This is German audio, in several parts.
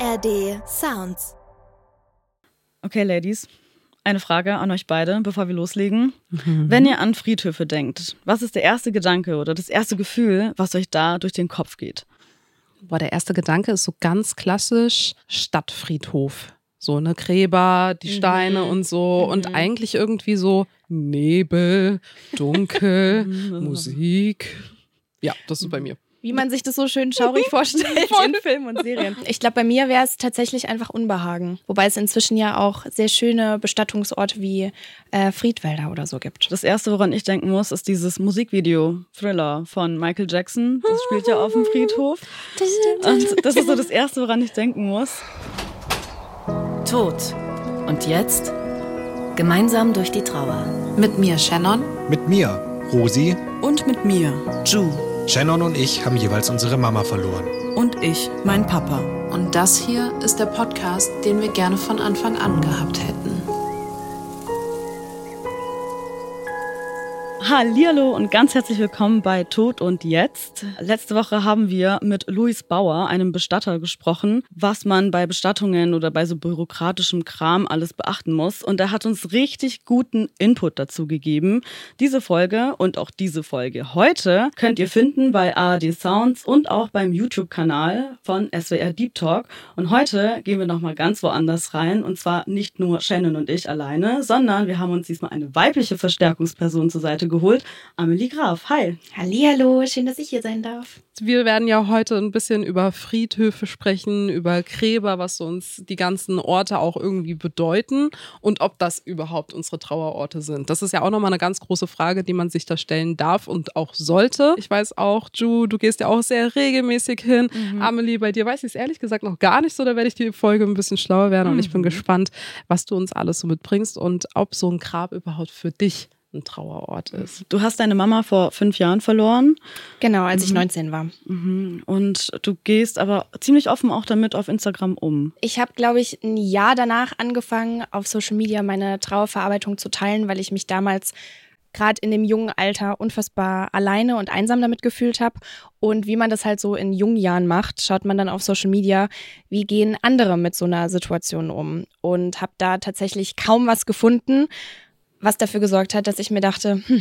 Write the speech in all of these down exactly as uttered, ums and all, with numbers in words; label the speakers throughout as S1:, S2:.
S1: A R D Sounds.
S2: Okay, Ladies, eine Frage an euch beide, bevor wir loslegen. Mhm. Wenn ihr an Friedhöfe denkt, was ist der erste Gedanke oder das erste Gefühl, was euch da durch den Kopf geht?
S3: Boah, der erste Gedanke ist so ganz klassisch Stadtfriedhof. So eine Gräber, die Steine mhm. und so mhm. und eigentlich irgendwie so Nebel, dunkel, Musik. Ja, das ist bei mir.
S4: Wie man sich das so schön schaurig vorstellt in Filmen und Serien. Ich glaube, bei mir wäre es tatsächlich einfach Unbehagen. Wobei es inzwischen ja auch sehr schöne Bestattungsorte wie äh, Friedwälder oder so gibt.
S2: Das Erste, woran ich denken muss, ist dieses Musikvideo Thriller von Michael Jackson. Das spielt ja auf dem Friedhof. Und das ist so das Erste, woran ich denken muss.
S1: Tod. Und jetzt? Gemeinsam durch die Trauer.
S5: Mit mir Shannon.
S6: Mit mir Rosi.
S7: Und mit mir Ju.
S6: Shannon und ich haben jeweils unsere Mama verloren.
S7: Und ich, mein Papa.
S5: Und das hier ist der Podcast, den wir gerne von Anfang an gehabt hätten.
S2: Hallihallo und ganz herzlich willkommen bei Tod und Jetzt. Letzte Woche haben wir mit Luis Bauer, einem Bestatter, gesprochen, was man bei Bestattungen oder bei so bürokratischem Kram alles beachten muss. Und er hat uns richtig guten Input dazu gegeben. Diese Folge und auch diese Folge heute könnt ihr finden bei A R D Sounds und auch beim YouTube-Kanal von S W R Deep Talk. Und heute gehen wir nochmal ganz woanders rein. Und zwar nicht nur Shannon und ich alleine, sondern wir haben uns diesmal eine weibliche Verstärkungsperson zur Seite geholt. geholt. Amelie Graf, hi.
S4: Hallihallo, schön, dass ich hier sein darf.
S3: Wir werden ja heute ein bisschen über Friedhöfe sprechen, über Gräber, was uns die ganzen Orte auch irgendwie bedeuten und ob das überhaupt unsere Trauerorte sind. Das ist ja auch nochmal eine ganz große Frage, die man sich da stellen darf und auch sollte. Ich weiß auch, Ju, du gehst ja auch sehr regelmäßig hin. Mhm. Amelie, bei dir weiß ich es ehrlich gesagt noch gar nicht so, da werde ich die Folge ein bisschen schlauer werden mhm. und ich bin gespannt, was du uns alles so mitbringst und ob so ein Grab überhaupt für dich ein Trauerort ist.
S2: Du hast deine Mama vor fünf Jahren verloren.
S4: Genau, als
S2: mhm.
S4: ich neunzehn war.
S2: Mhm. Und du gehst aber ziemlich offen auch damit auf Instagram um.
S4: Ich habe, glaube ich, ein Jahr danach angefangen, auf Social Media meine Trauerverarbeitung zu teilen, weil ich mich damals gerade in dem jungen Alter unfassbar alleine und einsam damit gefühlt habe. Und wie man das halt so in jungen Jahren macht, schaut man dann auf Social Media, wie gehen andere mit so einer Situation um. Und habe da tatsächlich kaum was gefunden, was dafür gesorgt hat, dass ich mir dachte, hm,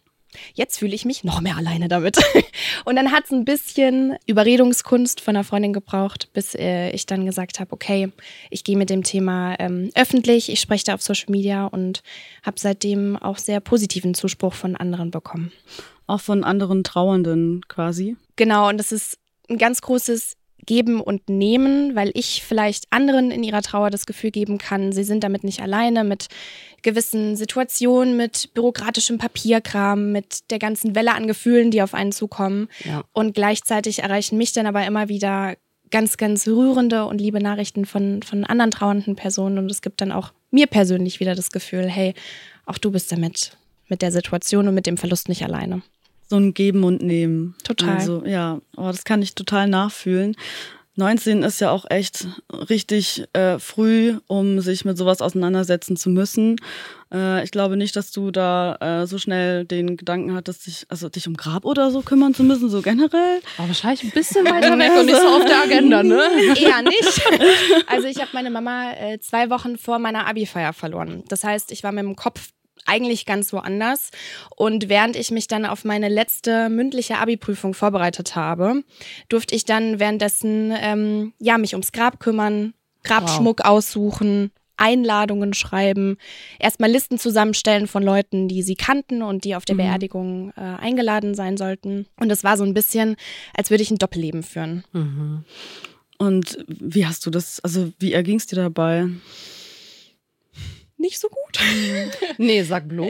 S4: jetzt fühle ich mich noch mehr alleine damit. Und dann hat es ein bisschen Überredungskunst von einer Freundin gebraucht, bis äh, ich dann gesagt habe, okay, ich gehe mit dem Thema ähm, öffentlich, ich spreche da auf Social Media und habe seitdem auch sehr positiven Zuspruch von anderen bekommen.
S2: Auch von anderen Trauernden quasi?
S4: Genau, und das ist ein ganz großes Geben und Nehmen, weil ich vielleicht anderen in ihrer Trauer das Gefühl geben kann, sie sind damit nicht alleine, mit gewissen Situationen, mit bürokratischem Papierkram, mit der ganzen Welle an Gefühlen, die auf einen zukommen. Ja. Und gleichzeitig erreichen mich dann aber immer wieder ganz, ganz rührende und liebe Nachrichten von, von anderen trauernden Personen. Und es gibt dann auch mir persönlich wieder das Gefühl, hey, auch du bist damit, mit der Situation und mit dem Verlust nicht alleine.
S2: So ein Geben und Nehmen.
S4: Total.
S2: Also, ja, oh, das kann ich total nachfühlen. neunzehn ist ja auch echt richtig äh, früh, um sich mit sowas auseinandersetzen zu müssen. Äh, ich glaube nicht, dass du da äh, so schnell den Gedanken hattest, dich, also dich um Grab oder so kümmern zu müssen, so generell.
S3: Aber wahrscheinlich ein bisschen weiter weg und nicht so auf der Agenda, ne?
S4: Eher nicht. Also ich habe meine Mama äh, zwei Wochen vor meiner Abi-Feier verloren. Das heißt, ich war mit dem Kopf eigentlich ganz woanders. Und während ich mich dann auf meine letzte mündliche Abi-Prüfung vorbereitet habe, durfte ich dann währenddessen ähm, ja, mich ums Grab kümmern, Grabschmuck wow. aussuchen, Einladungen schreiben, erstmal Listen zusammenstellen von Leuten, die sie kannten und die auf der mhm. Beerdigung äh, eingeladen sein sollten. Und es war so ein bisschen, als würde ich ein Doppelleben führen.
S2: Mhm. Und wie hast du das, also wie erging es dir dabei?
S4: Nicht so gut.
S3: Nee, sag bloß.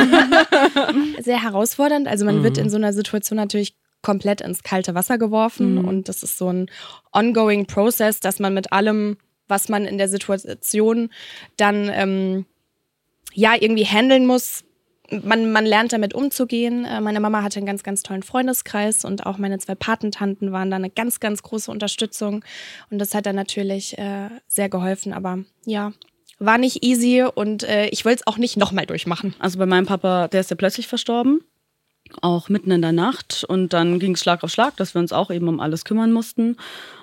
S4: Sehr herausfordernd. Also man mhm. wird in so einer Situation natürlich komplett ins kalte Wasser geworfen mhm. und das ist so ein ongoing Process, dass man mit allem, was man in der Situation dann ähm, ja irgendwie handeln muss, man, man lernt damit umzugehen. Äh, meine Mama hatte einen ganz, ganz tollen Freundeskreis und auch meine zwei Patentanten waren da eine ganz, ganz große Unterstützung und das hat dann natürlich äh, sehr geholfen, aber ja, war nicht easy und äh, ich wollte es auch nicht nochmal durchmachen.
S2: Also bei meinem Papa, der ist ja plötzlich verstorben, auch mitten in der Nacht und dann ging es Schlag auf Schlag, dass wir uns auch eben um alles kümmern mussten.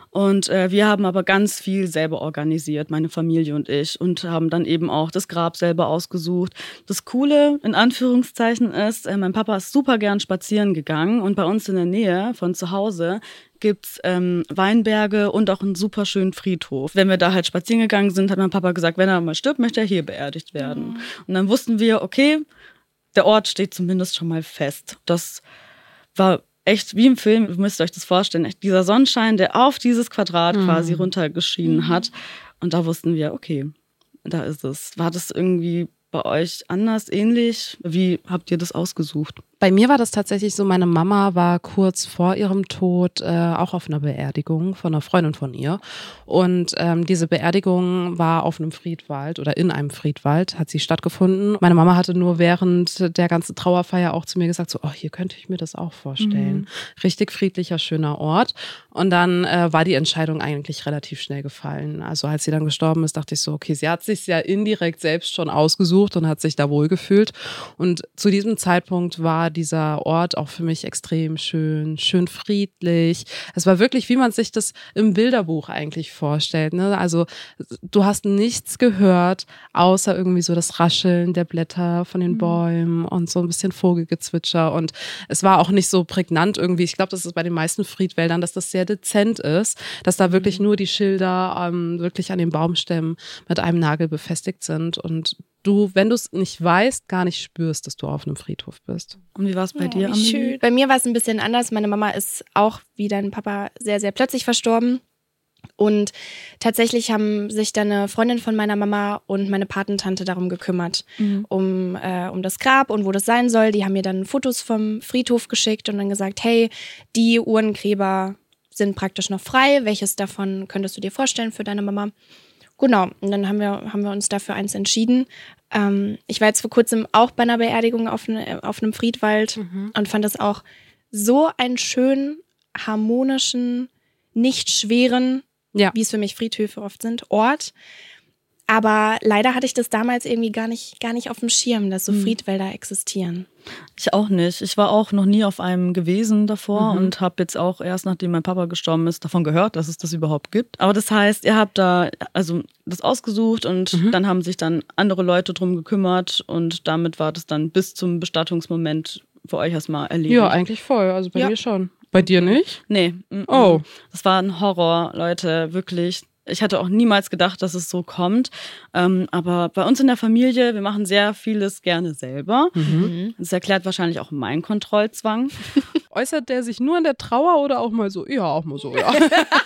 S2: Und äh, wir haben aber ganz viel selber organisiert, meine Familie und ich, und haben dann eben auch das Grab selber ausgesucht. Das Coole, in Anführungszeichen, ist, äh, mein Papa ist super gern spazieren gegangen und bei uns in der Nähe von zu Hause gibt's ähm, Weinberge und auch einen super schönen Friedhof. Wenn wir da halt spazieren gegangen sind, hat mein Papa gesagt, wenn er mal stirbt, möchte er hier beerdigt werden. Mhm. Und dann wussten wir, okay, der Ort steht zumindest schon mal fest. Das war echt wie im Film, ihr müsst euch das vorstellen, echt dieser Sonnenschein, der auf dieses Quadrat mhm. quasi runtergeschienen hat. Und da wussten wir, okay, da ist es. War das irgendwie bei euch anders, ähnlich? Wie habt ihr das ausgesucht?
S3: Bei mir war das tatsächlich so, meine Mama war kurz vor ihrem Tod äh, auch auf einer Beerdigung von einer Freundin von ihr. Und ähm, diese Beerdigung war auf einem Friedwald oder in einem Friedwald, hat sie stattgefunden. Meine Mama hatte nur während der ganzen Trauerfeier auch zu mir gesagt, so, oh, hier könnte ich mir das auch vorstellen. Mhm. Richtig friedlicher, schöner Ort. Und dann äh, war die Entscheidung eigentlich relativ schnell gefallen. Also als sie dann gestorben ist, dachte ich so, okay, sie hat sich ja indirekt selbst schon ausgesucht und hat sich da wohlgefühlt. Und zu diesem Zeitpunkt war dieser Ort auch für mich extrem schön, schön friedlich. Es war wirklich, wie man sich das im Bilderbuch eigentlich vorstellt, ne? Also du hast nichts gehört, außer irgendwie so das Rascheln der Blätter von den Bäumen und so ein bisschen Vogelgezwitscher. Und es war auch nicht so prägnant irgendwie. Ich glaube, das ist bei den meisten Friedwäldern, dass das sehr dezent ist, dass da wirklich nur die Schilder ähm, wirklich an den Baumstämmen mit einem Nagel befestigt sind und du, wenn du es nicht weißt, gar nicht spürst, dass du auf einem Friedhof bist.
S2: Und wie war es bei
S4: oh,
S2: dir, Amelie?
S4: Schön. Bei mir war es ein bisschen anders. Meine Mama ist auch wie dein Papa sehr, sehr plötzlich verstorben. Und tatsächlich haben sich dann eine Freundin von meiner Mama und meine Patentante darum gekümmert, mhm. um, äh, um das Grab und wo das sein soll. Die haben mir dann Fotos vom Friedhof geschickt und dann gesagt, hey, die Urnengräber sind praktisch noch frei. Welches davon könntest du dir vorstellen für deine Mama? Genau, und dann haben wir, haben wir uns dafür eins entschieden. Ähm, ich war jetzt vor kurzem auch bei einer Beerdigung auf, ne, auf einem Friedwald mhm. und fand das auch so einen schönen, harmonischen, nicht schweren, ja. wie es für mich Friedhöfe oft sind, Ort. Aber leider hatte ich das damals irgendwie gar nicht, gar nicht auf dem Schirm, dass so Friedwälder existieren.
S2: Ich auch nicht. Ich war auch noch nie auf einem gewesen davor mhm. und habe jetzt auch erst, nachdem mein Papa gestorben ist, davon gehört, dass es das überhaupt gibt. Aber das heißt, ihr habt da also das ausgesucht und mhm. dann haben sich dann andere Leute drum gekümmert und damit war das dann bis zum Bestattungsmoment für euch erstmal erledigt.
S3: Ja, eigentlich voll. Also bei ja. mir schon. Bei dir nicht?
S2: Nee. M-m. Oh. Das war ein Horror, Leute, wirklich. Ich hatte auch niemals gedacht, dass es so kommt. Ähm, aber bei uns in der Familie, wir machen sehr vieles gerne selber. Mhm. Das erklärt wahrscheinlich auch meinen Kontrollzwang.
S3: Äußert der sich nur in der Trauer oder auch mal so? Ja, auch mal so, ja.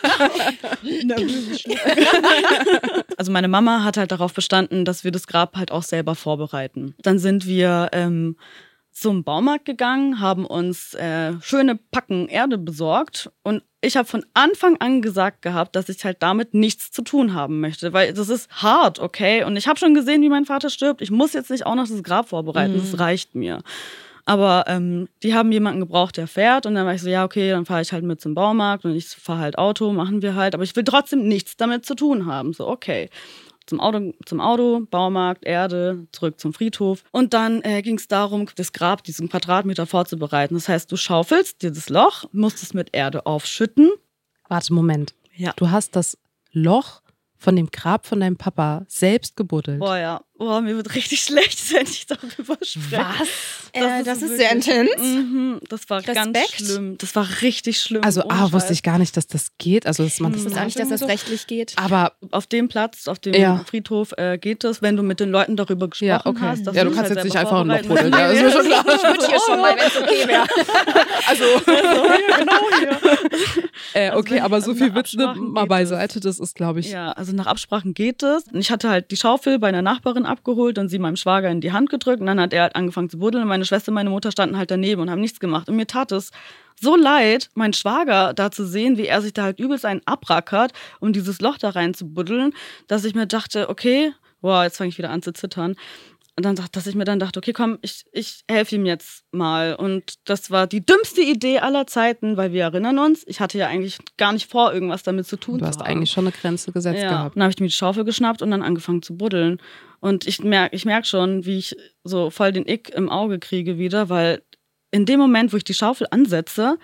S2: Also meine Mama hat halt darauf bestanden, dass wir das Grab halt auch selber vorbereiten. Dann sind wir ähm, zum Baumarkt gegangen, haben uns äh, schöne Packen Erde besorgt und ich habe von Anfang an gesagt gehabt, dass ich halt damit nichts zu tun haben möchte, weil das ist hart, okay? Und ich habe schon gesehen, wie mein Vater stirbt. Ich muss jetzt nicht auch noch das Grab vorbereiten, mhm. das reicht mir. Aber ähm, die haben jemanden gebraucht, der fährt und dann war ich so, ja okay, dann fahre ich halt mit zum Baumarkt und ich fahre halt Auto, machen wir halt, aber ich will trotzdem nichts damit zu tun haben. So, okay. Zum Auto, zum Auto, Baumarkt, Erde, zurück zum Friedhof. Und dann äh, ging es darum, das Grab, diesen Quadratmeter vorzubereiten. Das heißt, du schaufelst dir das Loch, musst es mit Erde aufschütten.
S3: Warte, Moment.
S2: Ja.
S3: Du hast das Loch von dem Grab von deinem Papa selbst gebuddelt.
S2: Boah, ja. Boah, mir wird richtig schlecht, wenn ich darüber spreche.
S4: Was?
S2: Das,
S4: äh,
S2: ist,
S4: das ist
S2: wirklich,
S4: sehr intens.
S2: Mhm, das war
S4: Respekt.
S2: ganz schlimm. Das war richtig schlimm.
S3: Also, ah, wusste ich gar nicht, dass das geht. Also, dass man
S4: das
S3: das
S4: ist auch nicht, dass das rechtlich geht.
S3: Aber
S2: auf dem Platz, auf dem
S3: ja.
S2: Friedhof äh, geht das, wenn du mit den Leuten darüber gesprochen
S3: ja, okay.
S2: hast. Dass
S3: ja, du
S2: du
S3: kannst
S2: halt
S3: jetzt nicht
S2: selber
S3: einfach ein Loch
S2: vorbereiten.
S3: buddeln. Ja, das ist mir schon klar.
S4: Ich würde hier schon mal, wenn es okay wäre.
S3: Also,
S2: also hier, genau hier.
S3: Äh, okay,
S2: also,
S3: aber so
S2: also
S3: viel Witz mal beiseite, das ist, glaube ich.
S2: Ja, also nach Absprachen geht es. Ich hatte halt die Schaufel bei einer Nachbarin abgeholt und sie meinem Schwager in die Hand gedrückt und dann hat er halt angefangen zu buddeln und meine Schwester und meine Mutter standen halt daneben und haben nichts gemacht. Und mir tat es so leid, meinen Schwager da zu sehen, wie er sich da halt übelst einen abrackert, um dieses Loch da rein zu buddeln, dass ich mir dachte, okay, wow, jetzt fange ich wieder an zu zittern. Und dann, dass ich mir dann dachte, okay, komm, ich, ich helfe ihm jetzt mal. Und das war die dümmste Idee aller Zeiten, weil wir erinnern uns, ich hatte ja eigentlich gar nicht vor, irgendwas damit zu tun.
S3: Du hast
S2: zu haben.
S3: eigentlich schon eine Grenze gesetzt
S2: ja.
S3: gehabt.
S2: Dann habe ich mir die Schaufel geschnappt und dann angefangen zu buddeln. Und ich merke ich merk schon, wie ich so voll den Ick im Auge kriege wieder, weil in dem Moment, wo ich die Schaufel ansetze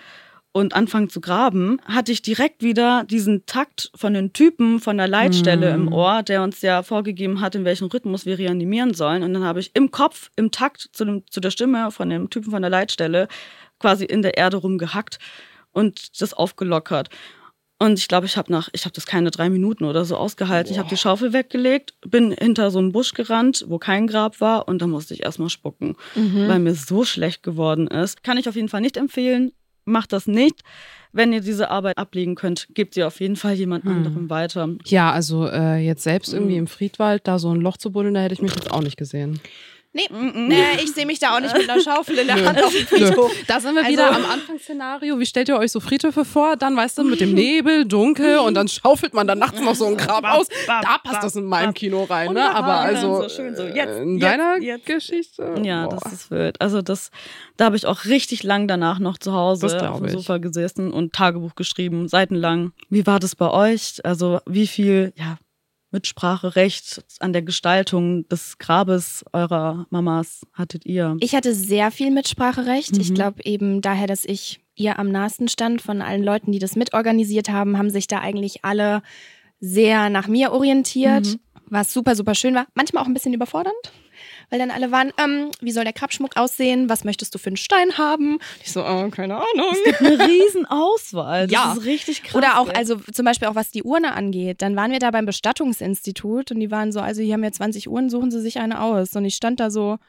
S2: und anfange zu graben, hatte ich direkt wieder diesen Takt von den Typen von der Leitstelle mm. im Ohr, der uns ja vorgegeben hat, in welchem Rhythmus wir reanimieren sollen. Und dann habe ich im Kopf, im Takt zu, dem, zu der Stimme von dem Typen von der Leitstelle quasi in der Erde rumgehackt und das aufgelockert. Und ich glaube, ich habe nach, ich habe das keine drei Minuten oder so ausgehalten. Boah. Ich habe die Schaufel weggelegt, bin hinter so einen Busch gerannt, wo kein Grab war, und dann musste ich erstmal spucken, mhm. weil mir so schlecht geworden ist. Kann ich auf jeden Fall nicht empfehlen. Macht das nicht. Wenn ihr diese Arbeit ablegen könnt, gebt sie auf jeden Fall jemand hm. anderem weiter.
S3: Ja, also äh, jetzt selbst irgendwie im Friedwald da so ein Loch zu buddeln, da hätte ich mich jetzt auch nicht gesehen.
S4: Nee, nee, ich sehe mich da auch nicht mit einer Schaufel in der Hand auf dem Friedhof.
S3: Da sind wir also, wieder am Anfangsszenario. Wie stellt ihr euch so Friedhöfe vor? Dann, weißt du, mit dem Nebel, dunkel, und dann schaufelt man dann nachts noch so ein Grab aus. Da passt das in meinem Kino rein, ne? Aber also
S2: so schön so. Jetzt,
S3: in
S2: jetzt,
S3: deiner
S2: jetzt.
S3: Geschichte?
S2: Ja,
S3: Boah.
S2: das ist wild. Also das, da habe ich auch richtig lang danach noch zu Hause auf dem Sofa gesessen und Tagebuch geschrieben, seitenlang. Wie war das bei euch? Also wie viel, ja, Mitspracherecht an der Gestaltung des Grabes eurer Mamas hattet ihr?
S4: Ich hatte sehr viel Mitspracherecht. Mhm. Ich glaube eben daher, dass ich ihr am nahesten stand von allen Leuten, die das mitorganisiert haben, haben sich da eigentlich alle sehr nach mir orientiert, mhm. was super, super schön war. Manchmal auch ein bisschen überfordernd, weil dann alle waren, ähm, wie soll der Grabschmuck aussehen? Was möchtest du für einen Stein haben? Ich so, oh, keine Ahnung.
S2: Es gibt eine riesen Auswahl. Das
S4: ja.
S2: ist richtig krass.
S4: Oder auch, also zum Beispiel auch was die Urne angeht. Dann waren wir da beim Bestattungsinstitut und die waren so, also hier haben wir zwanzig Uhren, suchen Sie sich eine aus. Und ich stand da so,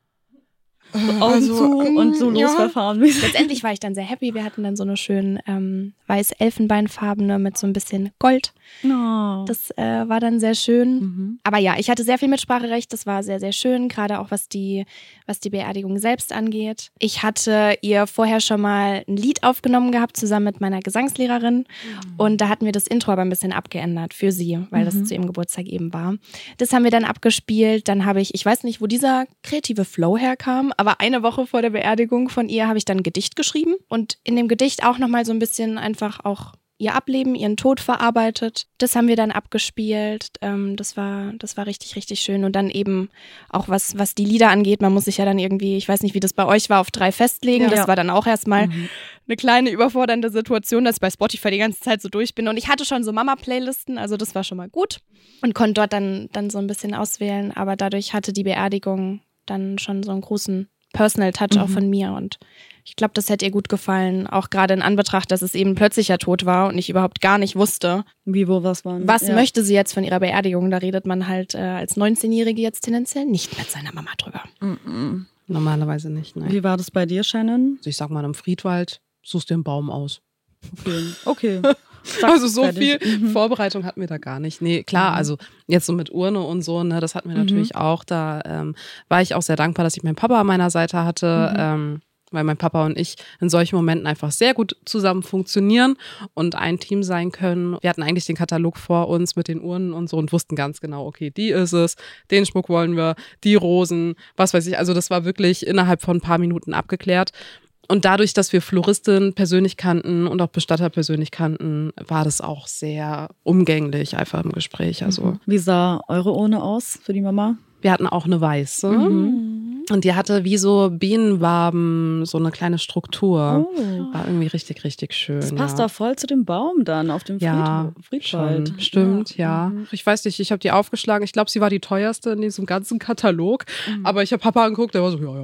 S2: Augen also, zu und so
S4: ja.
S2: losverfahren.
S4: Letztendlich war ich dann sehr happy. Wir hatten dann so eine schön ähm, weiß-elfenbeinfarbene mit so ein bisschen Gold.
S2: Oh.
S4: Das äh, war dann sehr schön.
S2: Mhm.
S4: Aber ja, ich hatte sehr viel Mitspracherecht. Das war sehr, sehr schön, gerade auch was die, was die Beerdigung selbst angeht. Ich hatte ihr vorher schon mal ein Lied aufgenommen gehabt, zusammen mit meiner Gesangslehrerin. Mhm. Und da hatten wir das Intro aber ein bisschen abgeändert für sie, weil mhm. das zu ihrem Geburtstag eben war. Das haben wir dann abgespielt. Dann habe ich, ich weiß nicht, wo dieser kreative Flow herkam, aber eine Woche vor der Beerdigung von ihr habe ich dann ein Gedicht geschrieben und in dem Gedicht auch nochmal so ein bisschen einfach auch ihr Ableben, ihren Tod verarbeitet. Das haben wir dann abgespielt. Ähm, das war, das war richtig, richtig schön. Und dann eben auch was, was die Lieder angeht, man muss sich ja dann irgendwie, ich weiß nicht, wie das bei euch war, auf drei festlegen. Ja. Das war dann auch erstmal mhm. eine kleine überfordernde Situation, dass ich bei Spotify die ganze Zeit so durch bin. Und ich hatte schon so Mama-Playlisten, also das war schon mal gut. Und konnte dort dann, dann so ein bisschen auswählen. Aber dadurch hatte die Beerdigung dann schon so einen großen Personal Touch mhm. auch von mir, und ich glaube, das hätte ihr gut gefallen, auch gerade in Anbetracht, dass es eben plötzlicher Tod war und ich überhaupt gar nicht wusste,
S2: wie, wo, was war.
S4: Was
S2: ja.
S4: möchte sie jetzt von ihrer Beerdigung? Da redet man halt äh, als neunzehnjährige jetzt tendenziell nicht mit seiner Mama drüber.
S3: Mhm. Normalerweise nicht, nein.
S2: Wie war das bei dir, Shannon?
S3: Also ich sag mal, im Friedwald suchst du den Baum aus.
S2: Okay, okay.
S3: Zack, also so fertig. viel mhm. Vorbereitung hatten wir da gar nicht. Nee, klar, mhm. also jetzt so mit Urne und so, ne, das hatten wir mhm. natürlich auch. Da ähm, war ich auch sehr dankbar, dass ich meinen Papa an meiner Seite hatte, mhm. ähm, weil mein Papa und ich in solchen Momenten einfach sehr gut zusammen funktionieren und ein Team sein können. Wir hatten eigentlich den Katalog vor uns mit den Urnen und so und wussten ganz genau, okay, die ist es, den Schmuck wollen wir, die Rosen, was weiß ich. Also das war wirklich innerhalb von ein paar Minuten abgeklärt. Und dadurch, dass wir Floristin persönlich kannten und auch Bestatter persönlich kannten, war das auch sehr umgänglich einfach im Gespräch. Also
S2: wie sah eure Urne aus für die Mama?
S3: Wir hatten auch eine weiße.
S2: Mhm.
S3: Und die hatte wie so Bienenwaben, so eine kleine Struktur. Oh. War irgendwie richtig, richtig schön.
S2: Das passt
S3: ja.
S2: auch voll zu dem Baum dann auf dem
S3: ja,
S2: Friedwald.
S3: Schon. Stimmt, ja. ja. Ich weiß nicht, ich habe die aufgeschlagen. Ich glaube, sie war die teuerste in diesem ganzen Katalog. Mhm. Aber ich habe Papa angeguckt, der war so, ja,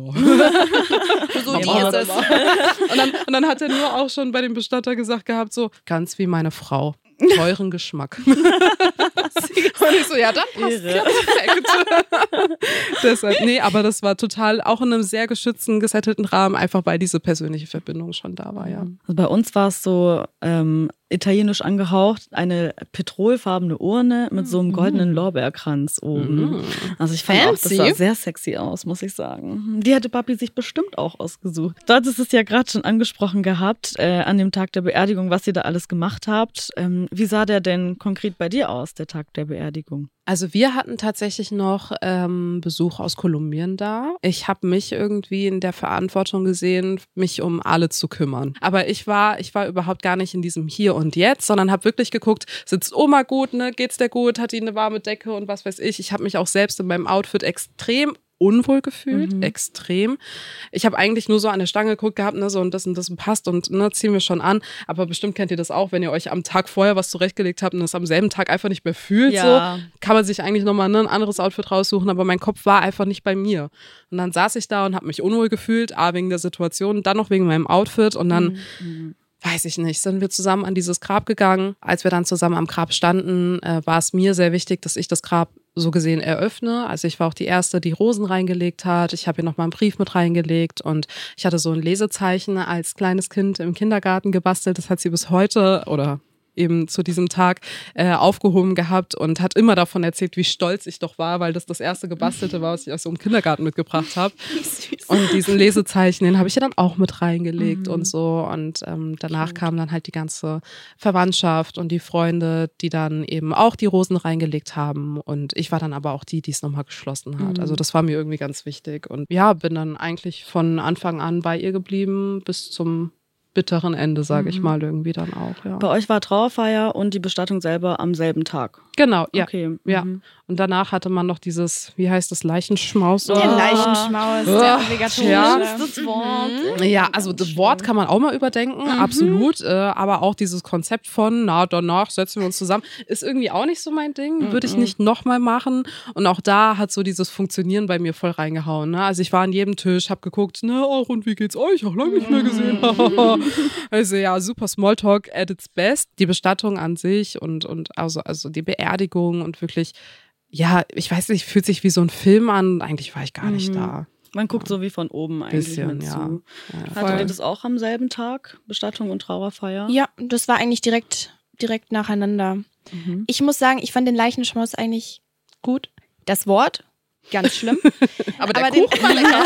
S3: ja.
S4: so die ist es.
S3: Und dann, und dann hat er nur auch schon bei dem Bestatter gesagt gehabt, so ganz wie meine Frau. Teuren Geschmack. Und ich so, ja, dann passt ja perfekt. Deshalb, nee, aber das war total auch in einem sehr geschützten, gesettelten Rahmen, einfach weil diese persönliche Verbindung schon da war, ja.
S2: Also bei uns war es so ähm, italienisch angehaucht, eine petrolfarbene Urne mit so einem goldenen Lorbeerkranz oben.
S3: Mhm.
S2: Also ich fand
S4: Fancy.
S2: auch, das sah sehr sexy aus, muss ich sagen. Die hätte Papi sich bestimmt auch ausgesucht. Du hattest es ja gerade schon angesprochen gehabt, äh, an dem Tag der Beerdigung, was ihr da alles gemacht habt. Ähm, wie sah der denn konkret bei dir aus, der Tag der Beerdigung?
S3: Also wir hatten tatsächlich noch ähm, Besuch aus Kolumbien da. Ich habe mich irgendwie in der Verantwortung gesehen, mich um alle zu kümmern. Aber ich war, ich war überhaupt gar nicht in diesem Hier und Jetzt, sondern habe wirklich geguckt, sitzt Oma gut, ne, geht's der gut, hat die eine warme Decke und was weiß ich. Ich habe mich auch selbst in meinem Outfit extrem unwohl gefühlt,
S2: Mhm.
S3: extrem. Ich habe eigentlich nur so an der Stange geguckt gehabt, ne, so und das und das passt und ne, ziehen wir schon an. Aber bestimmt kennt ihr das auch, wenn ihr euch am Tag vorher was zurechtgelegt habt und es am selben Tag einfach nicht mehr fühlt.
S2: Ja.
S3: So kann man sich eigentlich nochmal ne, ein anderes Outfit raussuchen, aber mein Kopf war einfach nicht bei mir. Und dann saß ich da und habe mich unwohl gefühlt, A, wegen der Situation, dann noch wegen meinem Outfit und dann
S2: Mhm.
S3: weiß ich nicht, sind wir zusammen an dieses Grab gegangen. Als wir dann zusammen am Grab standen, äh, war es mir sehr wichtig, dass ich das Grab so gesehen eröffne. Also ich war auch die Erste, die Rosen reingelegt hat. Ich habe hier nochmal einen Brief mit reingelegt und ich hatte so ein Lesezeichen als kleines Kind im Kindergarten gebastelt. Das hat sie bis heute oder eben zu diesem Tag äh, aufgehoben gehabt und hat immer davon erzählt, wie stolz ich doch war, weil das das erste Gebastelte war, was ich aus so einem Kindergarten mitgebracht habe. Und diesen Lesezeichen, den habe ich ja dann auch mit reingelegt
S2: Mhm.
S3: und so. Und ähm, danach kam dann halt die ganze Verwandtschaft und die Freunde, die dann eben auch die Rosen reingelegt haben. Und ich war dann aber auch die, die es nochmal geschlossen hat.
S2: Mhm.
S3: Also das war mir irgendwie ganz wichtig. Und ja, bin dann eigentlich von Anfang an bei ihr geblieben bis zum bitteren Ende, sage ich
S2: Mhm.
S3: mal, irgendwie dann auch. Ja.
S2: Bei euch war Trauerfeier und die Bestattung selber am selben Tag.
S3: Genau, ja.
S2: Okay.
S3: Ja.
S2: Mhm.
S3: Und danach hatte man noch dieses, wie heißt das, Leichenschmaus?
S4: Der
S3: oder?
S4: Leichenschmaus,
S3: Oh,
S4: der obligatorische.
S3: ja.
S2: Das Wort.
S3: Ja, also das Wort kann man auch mal überdenken, absolut. Äh, aber auch dieses Konzept von, na, danach setzen wir uns zusammen, ist irgendwie auch nicht so mein Ding. Würde ich nicht nochmal machen. Und auch da hat so dieses Funktionieren bei mir voll reingehauen. Ne? Also ich war an jedem Tisch, hab geguckt, ne, ach, und wie geht's euch? Auch lange nicht mehr gesehen. Also ja, super Smalltalk at its best. Die Bestattung an sich und, und also, also die Beerdigung und wirklich, ja, ich weiß nicht, fühlt sich wie so ein Film an. Eigentlich war ich gar nicht
S2: Mhm.
S3: da.
S2: Man guckt so wie von oben eigentlich
S3: Bisschen,
S2: mit
S3: ja.
S2: zu.
S3: Ja,
S2: Hattet ihr das auch am selben Tag? Bestattung und Trauerfeier?
S4: Ja, das war eigentlich direkt, direkt nacheinander.
S2: Mhm.
S4: Ich muss sagen, ich fand den Leichenschmaus eigentlich gut. Das Wort, ganz schlimm.
S3: Aber der
S4: Aber den-
S3: Kuchen war lecker.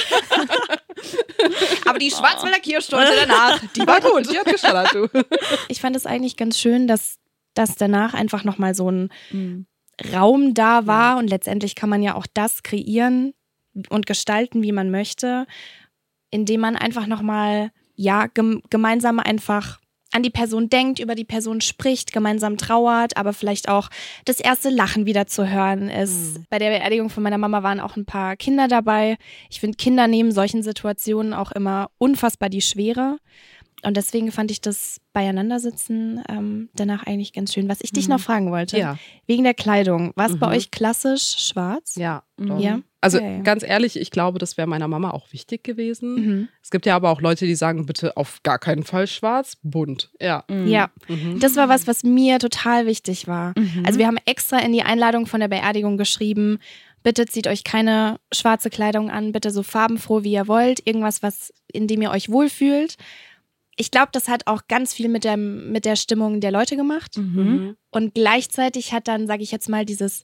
S4: Aber die Schwarzwälder Kirschtorte danach, die war gut.
S3: Die hat geschallert, du.
S4: Ich fand es eigentlich ganz schön, dass, dass danach einfach nochmal so ein
S2: Mhm.
S4: Raum da war und letztendlich kann man ja auch das kreieren und gestalten, wie man möchte, indem man einfach nochmal, ja, gem- gemeinsam einfach an die Person denkt, über die Person spricht, gemeinsam trauert, aber vielleicht auch das erste Lachen wieder zu hören ist.
S2: Mhm.
S4: Bei der Beerdigung von meiner Mama waren auch ein paar Kinder dabei. Ich finde, Kinder nehmen solchen Situationen auch immer unfassbar die Schwere. Und deswegen fand ich das Beieinandersitzen ähm, danach eigentlich ganz schön. Was ich dich
S2: Mhm.
S4: noch fragen wollte,
S3: Ja.
S4: wegen der Kleidung, war es bei
S3: Mhm.
S4: euch klassisch schwarz?
S3: Ja,
S2: Mhm.
S3: doch.
S4: Ja?
S3: Also
S4: Okay.
S3: ganz ehrlich, ich glaube, das wäre meiner Mama auch wichtig gewesen.
S4: Mhm.
S3: Es gibt ja aber auch Leute, die sagen, bitte auf gar keinen Fall schwarz, bunt. Ja.
S2: Mhm.
S4: Ja,
S3: Mhm.
S4: das war was, was mir total wichtig war.
S2: Mhm.
S4: Also wir haben extra in die Einladung von der Beerdigung geschrieben, bitte zieht euch keine schwarze Kleidung an, bitte so farbenfroh, wie ihr wollt, irgendwas, was in dem ihr euch wohlfühlt. Ich glaube, das hat auch ganz viel mit der, mit der Stimmung der Leute gemacht.
S2: Mhm.
S4: Und gleichzeitig hat dann, sage ich jetzt mal, dieses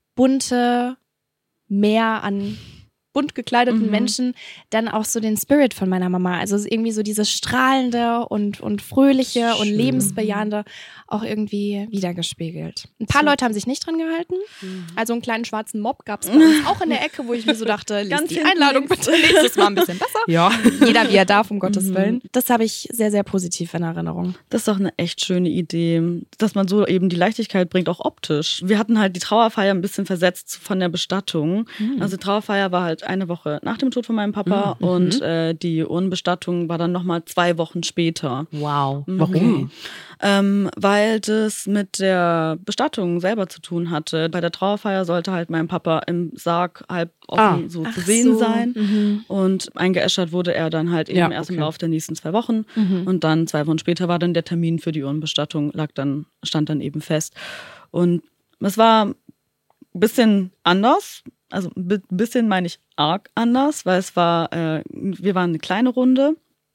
S4: bunte Meer an bunt gekleideten
S2: Mhm.
S4: Menschen dann auch so den Spirit von meiner Mama. Also es ist irgendwie so dieses strahlende und, und fröhliche und
S3: Schön.
S4: lebensbejahende auch irgendwie wiedergespiegelt. Ein paar Leute haben sich nicht dran gehalten. Also einen kleinen schwarzen Mob gab es bei uns auch in der Ecke, wo ich mir so dachte, lies
S2: Ganz
S4: die
S2: hinten
S4: Einladung
S2: links.
S4: bitte nächstes Mal ein bisschen besser.
S3: Ja.
S4: Jeder wie er darf, um Gottes
S2: Mhm.
S4: Willen. Das habe ich sehr, sehr positiv in Erinnerung.
S2: Das ist doch eine echt schöne Idee, dass man so eben die Leichtigkeit bringt, auch optisch. Wir hatten halt die Trauerfeier ein bisschen versetzt von der Bestattung. Also die Trauerfeier war halt eine Woche nach dem Tod von meinem Papa
S3: Mhm.
S2: und äh, die Urnenbestattung war dann nochmal zwei Wochen später.
S3: Wow.
S2: Mhm.
S3: Warum?
S2: Ähm, weil das mit der Bestattung selber zu tun hatte. Bei der Trauerfeier sollte halt mein Papa im Sarg halb offen
S3: Ah.
S2: so
S4: Ach
S2: zu sehen
S4: so.
S2: sein.
S4: Mhm.
S2: Und eingeäschert wurde er dann halt eben
S3: Ja,
S2: erst im
S3: okay.
S2: Laufe der nächsten zwei Wochen.
S4: Mhm.
S2: Und dann zwei Wochen später war dann der Termin für die Urnenbestattung, lag dann, stand dann eben fest. Und es war ein bisschen anders. Also ein bi- bisschen meine ich arg anders, weil es war, äh, wir waren eine kleine Runde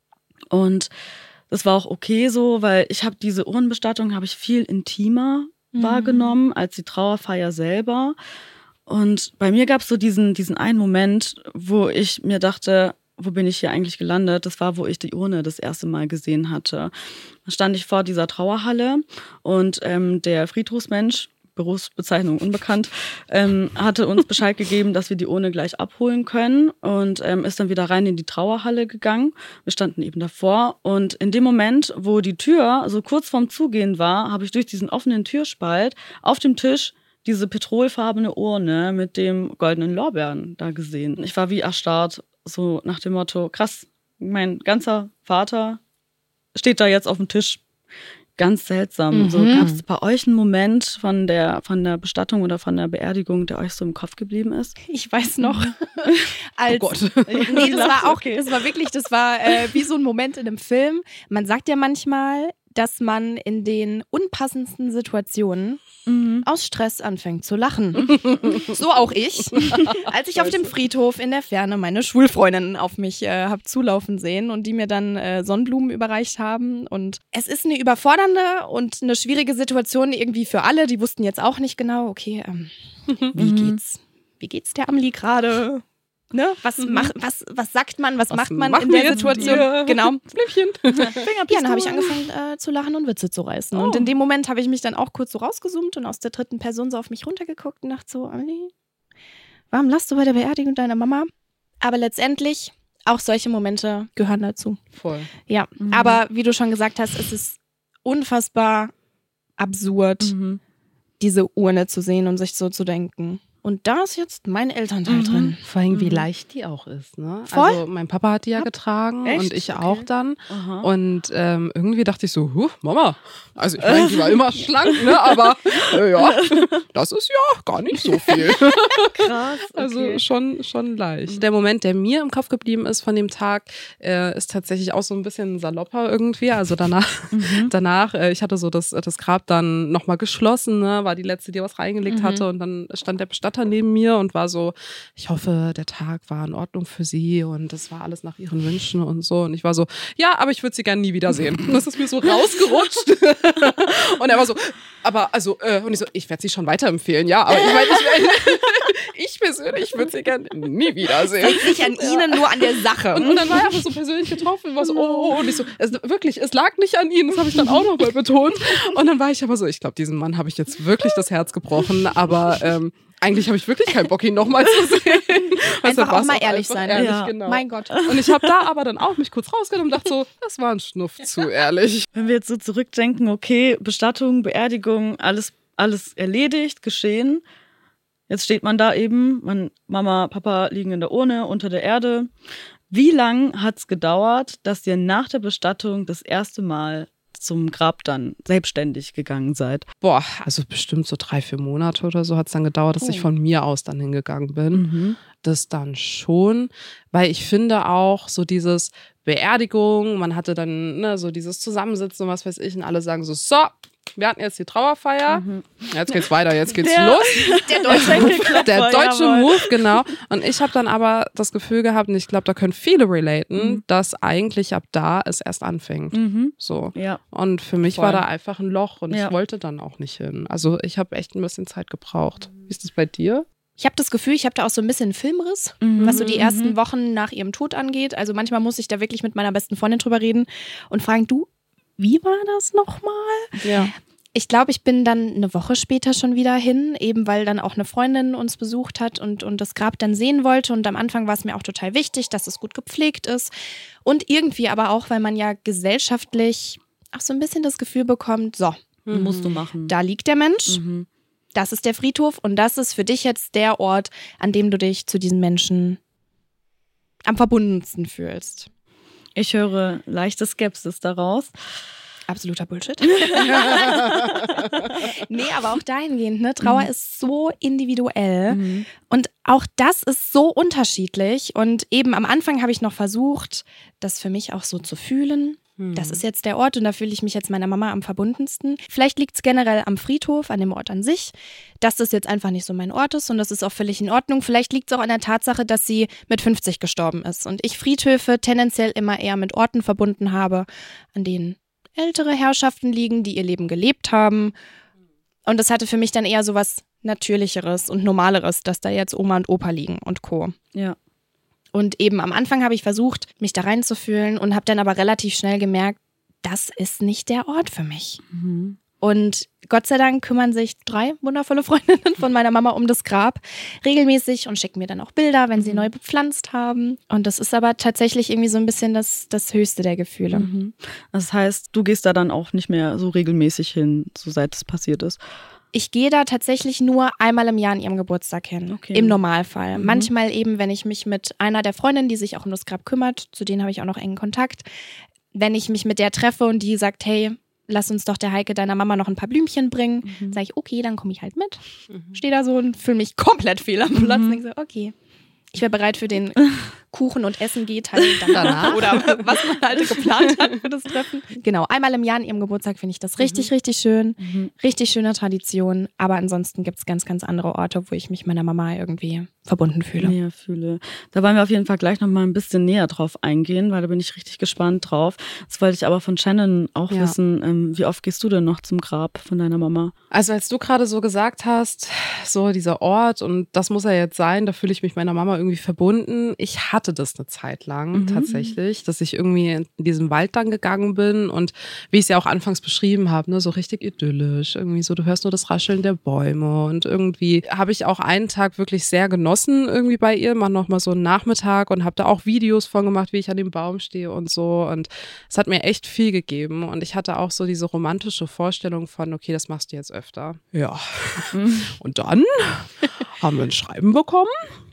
S2: und das war auch okay so, weil ich habe diese Urnenbestattung habe ich viel intimer
S4: Mhm.
S2: wahrgenommen als die Trauerfeier selber. Und bei mir gab es so diesen, diesen einen Moment, wo ich mir dachte, wo bin ich hier eigentlich gelandet? Das war, wo ich die Urne das erste Mal gesehen hatte. Da stand ich vor dieser Trauerhalle und ähm, der Friedhofsmensch, Berufsbezeichnung unbekannt, ähm, hatte uns Bescheid gegeben, dass wir die Urne gleich abholen können und ähm, ist dann wieder rein in die Trauerhalle gegangen. Wir standen eben davor und in dem Moment, wo die Tür so kurz vorm Zugehen war, habe ich durch diesen offenen Türspalt auf dem Tisch diese petrolfarbene Urne mit dem goldenen Lorbeeren da gesehen. Ich war wie erstarrt, so nach dem Motto, krass, mein ganzer Vater steht da jetzt auf dem Tisch. Ganz seltsam.
S4: Mhm.
S2: So, gab es bei euch einen Moment von der, von der Bestattung oder von der Beerdigung, der euch so im Kopf geblieben ist?
S4: Ich weiß noch. Als,
S3: Oh Gott.
S4: Nee, das war auch, das war wirklich, das war äh, wie so ein Moment in einem Film. Man sagt ja manchmal, dass man in den unpassendsten Situationen
S2: Mhm.
S4: aus Stress anfängt zu lachen. So auch ich. Als ich auf dem Friedhof in der Ferne meine Schulfreundinnen auf mich äh, habe zulaufen sehen und die mir dann äh, Sonnenblumen überreicht haben. Und es ist eine überfordernde und eine schwierige Situation irgendwie für alle. Die wussten jetzt auch nicht genau, okay, ähm, wie geht's? Wie geht's der Amli gerade? Ne? Was,
S3: Mhm.
S4: mach, was, was sagt man, was,
S3: Was
S4: macht man
S3: machen
S4: in
S3: wir
S4: der
S3: jetzt
S4: Situation?
S3: mit dir?
S4: Genau.
S3: Blümchen.
S4: Ja, dann habe ich angefangen äh, zu lachen und Witze zu reißen.
S3: Oh.
S4: Und in dem Moment habe ich mich dann auch kurz so rausgezoomt und aus der dritten Person so auf mich runtergeguckt und dachte so, Amelie, warum lachst du bei der Beerdigung deiner Mama? Aber letztendlich, auch solche Momente gehören dazu.
S3: Voll.
S4: Ja,
S2: Mhm.
S4: aber wie du schon gesagt hast, es ist unfassbar absurd,
S2: Mhm.
S4: diese Urne zu sehen und sich so zu denken. Und da ist jetzt mein Elternteil
S2: Mhm.
S4: drin.
S3: Vor allem, wie
S2: Mhm.
S3: leicht die auch ist. Ne?
S4: Voll.
S3: Also mein Papa hat die ja getragen
S4: Echt?
S3: und ich
S4: Okay.
S3: auch dann.
S2: Aha.
S3: Und ähm, irgendwie dachte ich so, huh, Mama, also ich meine, die war immer schlank, ne? Aber äh, ja, das ist ja gar nicht so viel.
S2: Krass.
S3: Also
S2: Okay.
S3: schon, schon leicht. Der Moment, der mir im Kopf geblieben ist von dem Tag, äh, ist tatsächlich auch so ein bisschen salopper irgendwie. Also danach,
S2: Mhm.
S3: danach äh, ich hatte so das, das Grab dann nochmal geschlossen, ne? War die letzte, die was reingelegt
S4: Mhm.
S3: hatte. Und dann stand der Bestatter neben mir und war so, ich hoffe, der Tag war in Ordnung für sie und das war alles nach ihren Wünschen und so. Und ich war so, ja, aber ich würde sie gerne nie wiedersehen. Und das ist mir so rausgerutscht. Und er war so, aber also, äh, und ich so, ich werde sie schon weiterempfehlen, ja, aber ich meine, ich, ich persönlich würde sie gerne nie wiedersehen.
S4: Liegt nicht an Ihnen, nur an der Sache.
S3: Und, und dann war er einfach so persönlich getroffen und war so, oh, oh, oh. Und ich so, es, wirklich, es lag nicht an ihnen, das habe ich dann auch nochmal betont. Und dann war ich aber so, ich glaube, diesem Mann habe ich jetzt wirklich das Herz gebrochen, aber ähm, eigentlich habe ich wirklich keinen Bock, ihn nochmal zu sehen.
S4: Einfach
S3: Deshalb
S4: auch
S3: war's
S4: mal ehrlich
S3: einfach
S4: sein.
S3: Ehrlich,
S2: Ja.
S3: genau.
S4: Mein Gott.
S3: Und ich habe da aber dann auch mich kurz rausgenommen und dachte so, das war ein Schnuff zu ehrlich.
S2: Wenn wir jetzt so zurückdenken, okay, Bestattung, Beerdigung, alles, alles erledigt, geschehen. Jetzt steht man da eben, man, Mama, Papa liegen in der Urne unter der Erde. Wie lang hat es gedauert, dass ihr nach der Bestattung das erste Mal zum Grab dann selbstständig gegangen seid?
S3: Boah, also bestimmt so drei, vier Monate oder so hat es dann gedauert, dass ich von mir aus dann hingegangen bin.
S2: Mhm.
S3: Das dann schon, weil ich finde auch so dieses Beerdigung, man hatte dann ne, so dieses Zusammensitzen und was weiß ich und alle sagen so, so, wir hatten jetzt die Trauerfeier, jetzt geht's weiter, jetzt geht's
S2: Der-
S3: los.
S4: Der deutsche
S2: Schenkelklopfer,
S3: Der deutsche
S2: jawohl.
S3: Move, genau. Und ich habe dann aber das Gefühl gehabt, und ich glaube, da können viele relaten,
S2: Mhm.
S3: dass eigentlich ab da es erst anfängt.
S2: Mhm.
S3: So.
S2: Ja.
S3: Und für mich
S2: Voll.
S3: war da einfach ein Loch und
S2: Ja.
S3: ich wollte dann auch nicht hin. Also ich habe echt ein bisschen Zeit gebraucht. Wie ist das bei dir?
S4: Ich habe das Gefühl, ich habe da auch so ein bisschen einen Filmriss,
S2: Mhm.
S4: was so die ersten
S2: Mhm.
S4: Wochen nach ihrem Tod angeht. Also manchmal muss ich da wirklich mit meiner besten Freundin drüber reden und fragen, du, wie war das nochmal?
S3: Ja.
S4: Ich glaube, ich bin dann eine Woche später schon wieder hin, eben weil dann auch eine Freundin uns besucht hat und, und das Grab dann sehen wollte. Und am Anfang war es mir auch total wichtig, dass es gut gepflegt ist. Und irgendwie aber auch, weil man ja gesellschaftlich auch so ein bisschen das Gefühl bekommt, so,
S2: Musst du machen.
S4: da liegt der Mensch,
S2: Mhm.
S4: das ist der Friedhof und das ist für dich jetzt der Ort, an dem du dich zu diesen Menschen am verbundensten fühlst.
S2: Ich höre leichte Skepsis daraus.
S4: Absoluter Bullshit. Nee, aber auch dahingehend, ne? Trauer ist so individuell
S2: Mhm.
S4: und auch das ist so unterschiedlich. Und eben am Anfang habe ich noch versucht, das für mich auch so zu fühlen. Das ist jetzt der Ort und da fühle ich mich jetzt meiner Mama am verbundensten. Vielleicht liegt es generell am Friedhof, an dem Ort an sich, dass das jetzt einfach nicht so mein Ort ist und das ist auch völlig in Ordnung. Vielleicht liegt es auch an der Tatsache, dass sie mit fünfzig gestorben ist und ich Friedhöfe tendenziell immer eher mit Orten verbunden habe, an denen ältere Herrschaften liegen, die ihr Leben gelebt haben. Und das hatte für mich dann eher so was Natürlicheres und Normaleres, dass da jetzt Oma und Opa liegen und Co.
S2: Ja.
S4: Und eben am Anfang habe ich versucht, mich da reinzufühlen und habe dann aber relativ schnell gemerkt, das ist nicht der Ort für mich.
S2: Mhm.
S4: Und Gott sei Dank kümmern sich drei wundervolle Freundinnen von meiner Mama um das Grab regelmäßig und schicken mir dann auch Bilder, wenn sie neu bepflanzt haben. Und das ist aber tatsächlich irgendwie so ein bisschen das, das Höchste der Gefühle.
S2: Mhm. Das heißt, du gehst da dann auch nicht mehr so regelmäßig hin, so seit es passiert ist.
S4: Ich gehe da tatsächlich nur einmal im Jahr an ihrem Geburtstag hin,
S2: Okay.
S4: im Normalfall.
S2: Mhm.
S4: Manchmal eben, wenn ich mich mit einer der Freundinnen, die sich auch um das Grab kümmert, zu denen habe ich auch noch engen Kontakt, wenn ich mich mit der treffe und die sagt, hey, lass uns doch der Heike deiner Mama noch ein paar Blümchen bringen,
S2: Mhm.
S4: sage ich, okay, dann komme ich halt mit.
S3: Mhm.
S4: Stehe da so und fühle mich komplett fehl am Platz
S2: Mhm.
S4: und denke so, okay, ich wäre bereit für den Kuchen und Essen geht halt danach. Oder was man halt geplant hat für das Treffen. Genau, einmal im Jahr an ihrem Geburtstag finde ich das richtig, richtig schön.
S2: Mhm.
S4: Richtig schöne Tradition. Aber ansonsten gibt es ganz, ganz andere Orte, wo ich mich meiner Mama irgendwie verbunden fühle.
S2: Näher fühle. Da wollen wir auf jeden Fall gleich noch mal ein bisschen näher drauf eingehen, weil da bin ich richtig gespannt drauf. Das wollte ich aber von Shannon auch
S3: Ja.
S2: wissen. Ähm, wie oft gehst du denn noch zum Grab von deiner Mama?
S3: Also als du gerade so gesagt hast, so dieser Ort und das muss er jetzt sein, da fühle ich mich meiner Mama irgendwie verbunden. Ich hatte das eine Zeit lang
S2: Mhm.
S3: tatsächlich, dass ich irgendwie in diesen Wald dann gegangen bin und wie ich es ja auch anfangs beschrieben habe, ne, so richtig idyllisch. Irgendwie so, du hörst nur das Rascheln der Bäume und irgendwie habe ich auch einen Tag wirklich sehr genossen irgendwie bei ihr, mach noch mal so einen Nachmittag und habe da auch Videos von gemacht, wie ich an dem Baum stehe und so und es hat mir echt viel gegeben und ich hatte auch so diese romantische Vorstellung von, okay, das machst du jetzt öfter. Ja. Und dann haben wir ein Schreiben bekommen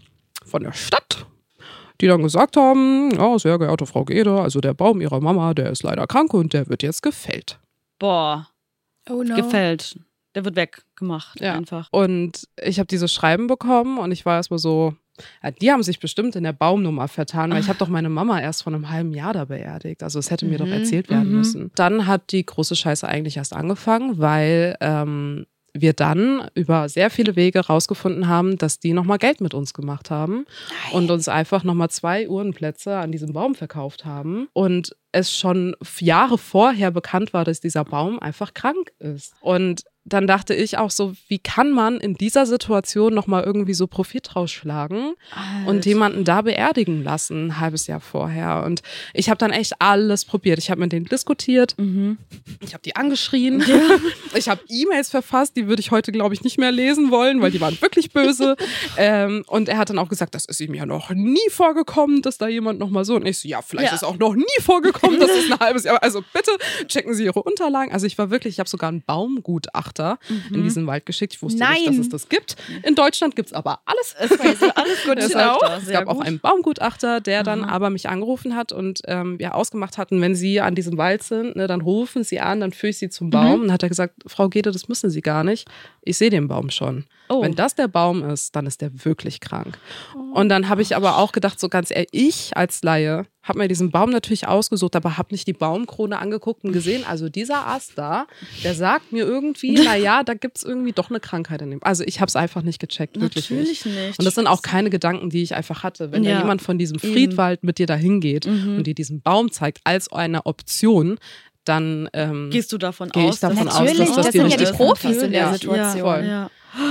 S3: von der Stadt, die dann gesagt haben, ja, sehr geehrte Frau Gede, also der Baum ihrer Mama, der ist leider krank und der wird jetzt gefällt.
S2: Boah,
S4: Oh no.
S2: gefällt. Der wird weggemacht
S3: Ja.
S2: einfach.
S3: Und ich habe dieses Schreiben bekommen und ich war erstmal so, ja, die haben sich bestimmt in der Baumnummer vertan, weil ich habe doch meine Mama erst vor einem halben Jahr da beerdigt. Also es hätte mir doch erzählt werden
S2: mhm.
S3: müssen. Dann hat die große Scheiße eigentlich erst angefangen, weil ähm, wir dann über sehr viele Wege rausgefunden haben, dass die nochmal Geld mit uns gemacht haben und uns einfach nochmal zwei Urnenplätze an diesem Baum verkauft haben. Und es schon Jahre vorher bekannt war, dass dieser Baum einfach krank ist. Und dann dachte ich auch so, wie kann man in dieser Situation nochmal irgendwie so Profit rausschlagen und jemanden da beerdigen lassen, ein halbes Jahr vorher. Und ich habe dann echt alles probiert. Ich habe mit denen diskutiert,
S2: Mhm.
S3: ich habe die angeschrien, ich habe E-Mails verfasst, die würde ich heute, glaube ich, nicht mehr lesen wollen, weil die waren wirklich böse. ähm, und er hat dann auch gesagt, das ist ihm ja noch nie vorgekommen, dass da jemand nochmal so, und ich so, ja, vielleicht
S2: Ja.
S3: ist auch noch nie vorgekommen, dass es ein halbes Jahr, also bitte checken Sie Ihre Unterlagen. Also ich war wirklich, ich habe sogar einen Baumgutachter in diesen Wald geschickt. Ich wusste nicht, dass
S4: Nein.
S3: es das gibt. In Deutschland gibt es aber alles.
S2: Alles gut,
S3: Deshalb,
S2: genau.
S3: es
S2: Sehr
S3: gab auch
S2: gut.
S3: einen Baumgutachter, der dann aber mich angerufen hat und ähm, wir ausgemacht hatten, wenn Sie an diesem Wald sind, ne, dann rufen Sie an, dann führe ich Sie zum Baum. Und dann hat er gesagt, Frau Gede, das müssen Sie gar nicht. Ich sehe den Baum schon.
S2: Oh.
S3: Wenn das der Baum ist, dann ist der wirklich krank. Und dann habe ich aber auch gedacht, so ganz ehrlich, ich als Laie habe mir diesen Baum natürlich ausgesucht, aber habe nicht die Baumkrone angeguckt und gesehen, also dieser Ast da, der sagt mir irgendwie, naja, da gibt es irgendwie doch eine Krankheit in dem. Also ich habe es einfach nicht gecheckt, wirklich
S2: Natürlich
S3: nicht.
S2: nicht.
S3: Und das sind auch keine Gedanken, die ich einfach hatte. Wenn
S2: Ja.
S3: da jemand von diesem Friedwald mit dir dahin geht
S2: Mhm.
S3: und dir diesen Baum zeigt als eine Option, dann ähm,
S2: Gehst du davon
S3: Gehe ich
S2: aus,
S3: davon
S2: dass
S3: aus,
S4: Natürlich,
S3: dass das
S4: das
S3: die
S4: sind ja die
S3: richtige
S4: Profis
S3: Krankheit
S4: in der
S3: ist.
S4: Situation.
S3: voll.
S2: Ja.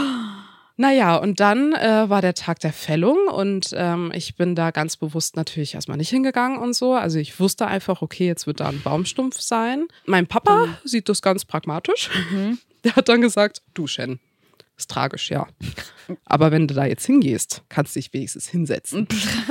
S3: Naja, und dann äh, war der Tag der Fällung und ähm, ich bin da ganz bewusst natürlich erstmal nicht hingegangen und so. Also ich wusste einfach, okay, jetzt wird da ein Baumstumpf sein. Mein Papa
S2: Mhm.
S3: sieht das ganz pragmatisch. Der hat dann gesagt, du Shen, ist tragisch, ja. Aber wenn du da jetzt hingehst, kannst du dich wenigstens hinsetzen.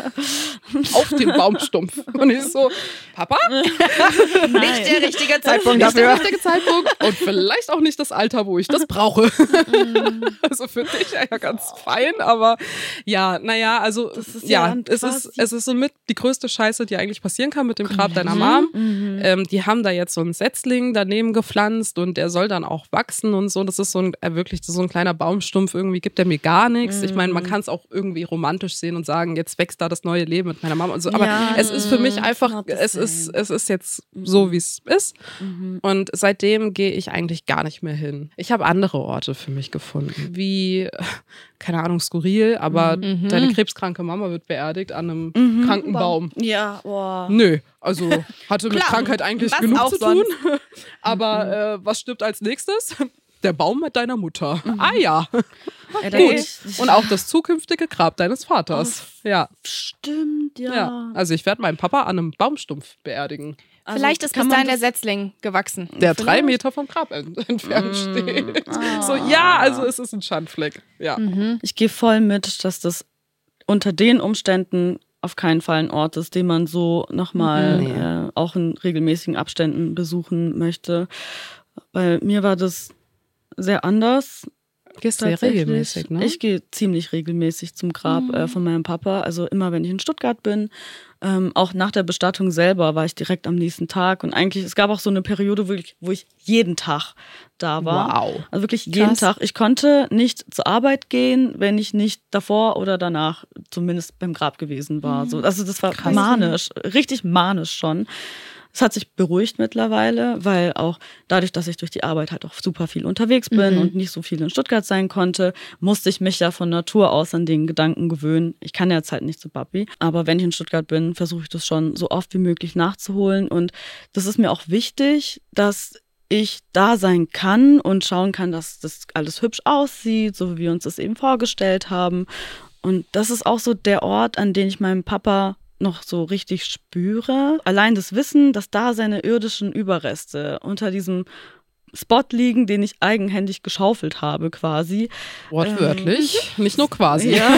S3: Auf den Baumstumpf. Und ich so, Papa,
S4: Nicht der richtige Zeitpunkt
S3: nicht der
S4: dafür.
S3: richtige Zeitpunkt und vielleicht auch nicht das Alter, wo ich das brauche. Also für dich ja ganz fein, aber ja, naja, also
S2: Das ist
S3: ja,
S2: ja
S3: es
S2: quasi-
S3: ist es ist somit die größte Scheiße, die eigentlich passieren kann mit dem Grab deiner Mom.
S2: Mhm.
S3: Ähm, die haben da jetzt so einen Setzling daneben gepflanzt und der soll dann auch wachsen und so. Das ist so ein äh, wirklich so ein kleiner Baumstumpf. Irgendwie gibt der mir gar nichts. Ich meine, man kann es auch irgendwie romantisch sehen und sagen, jetzt wächst da das neue Leben mit meiner Mama und so. Aber
S2: Ja,
S3: es ist für mich
S2: mm,
S3: einfach,
S2: not the
S3: es
S2: same.
S3: ist es ist jetzt so, wie es ist.
S2: Mhm.
S3: Und seitdem gehe ich eigentlich gar nicht mehr hin. Ich habe andere Orte für mich gefunden, wie, keine Ahnung, skurril, aber
S4: Mhm.
S3: deine krebskranke Mama wird beerdigt an einem
S2: Mhm.
S3: kranken Baum.
S2: Ja, boah.
S3: Nö, also hatte mit
S4: Klar,
S3: Krankheit eigentlich
S4: was
S3: genug
S4: auch
S3: zu tun.
S4: sonst.
S3: Aber äh, was stirbt als nächstes? Der Baum mit deiner Mutter. Ah ja.
S2: Ja, da
S3: Gut.
S2: geh ich-
S3: Und auch das zukünftige Grab deines Vaters. Ja.
S2: Stimmt, ja.
S3: ja. Also ich werde meinen Papa an einem Baumstumpf beerdigen,
S2: Also
S4: Vielleicht ist
S2: kann
S4: bis
S2: man
S4: dahin der
S2: das-
S4: Setzling gewachsen.
S3: der drei Meter vom Grab ent entfernt
S2: Mm.
S3: steht.
S2: Ah.
S3: So, ja, also es ist ein Schandfleck. Ja.
S2: Ich gehe voll mit, dass das unter den Umständen auf keinen Fall ein Ort ist, den man so nochmal
S3: Nee.
S2: äh, auch in regelmäßigen Abständen besuchen möchte. Bei mir war das sehr anders.
S3: Gehst du sehr regelmäßig, ne?
S2: Ich gehe ziemlich regelmäßig zum Grab mhm. äh, von meinem Papa. Also immer, wenn ich in Stuttgart bin. Ähm, auch nach der Bestattung selber war ich direkt am nächsten Tag. Und eigentlich, es gab auch so eine Periode, wo ich, wo ich jeden Tag da war.
S3: Wow.
S2: Also wirklich jeden Krass. Tag. Ich konnte nicht zur Arbeit gehen, wenn ich nicht davor oder danach zumindest beim Grab gewesen war. Mhm. So, also das war Krass. manisch, richtig manisch schon. Es hat sich beruhigt mittlerweile, weil auch dadurch, dass ich durch die Arbeit halt auch super viel unterwegs bin mhm. und nicht so viel in Stuttgart sein konnte, musste ich mich ja von Natur aus an den Gedanken gewöhnen. Ich kann jetzt halt nicht zu Papi, aber wenn ich in Stuttgart bin, versuche ich das schon so oft wie möglich nachzuholen. Und das ist mir auch wichtig, dass ich da sein kann und schauen kann, dass das alles hübsch aussieht, so wie wir uns das eben vorgestellt haben. Und das ist auch so der Ort, an den ich meinem Papa noch so richtig spüre. Allein das Wissen, dass da seine irdischen Überreste unter diesem Spot liegen, den ich eigenhändig geschaufelt habe quasi.
S3: Wortwörtlich, ähm, nicht nur quasi.
S2: Ja.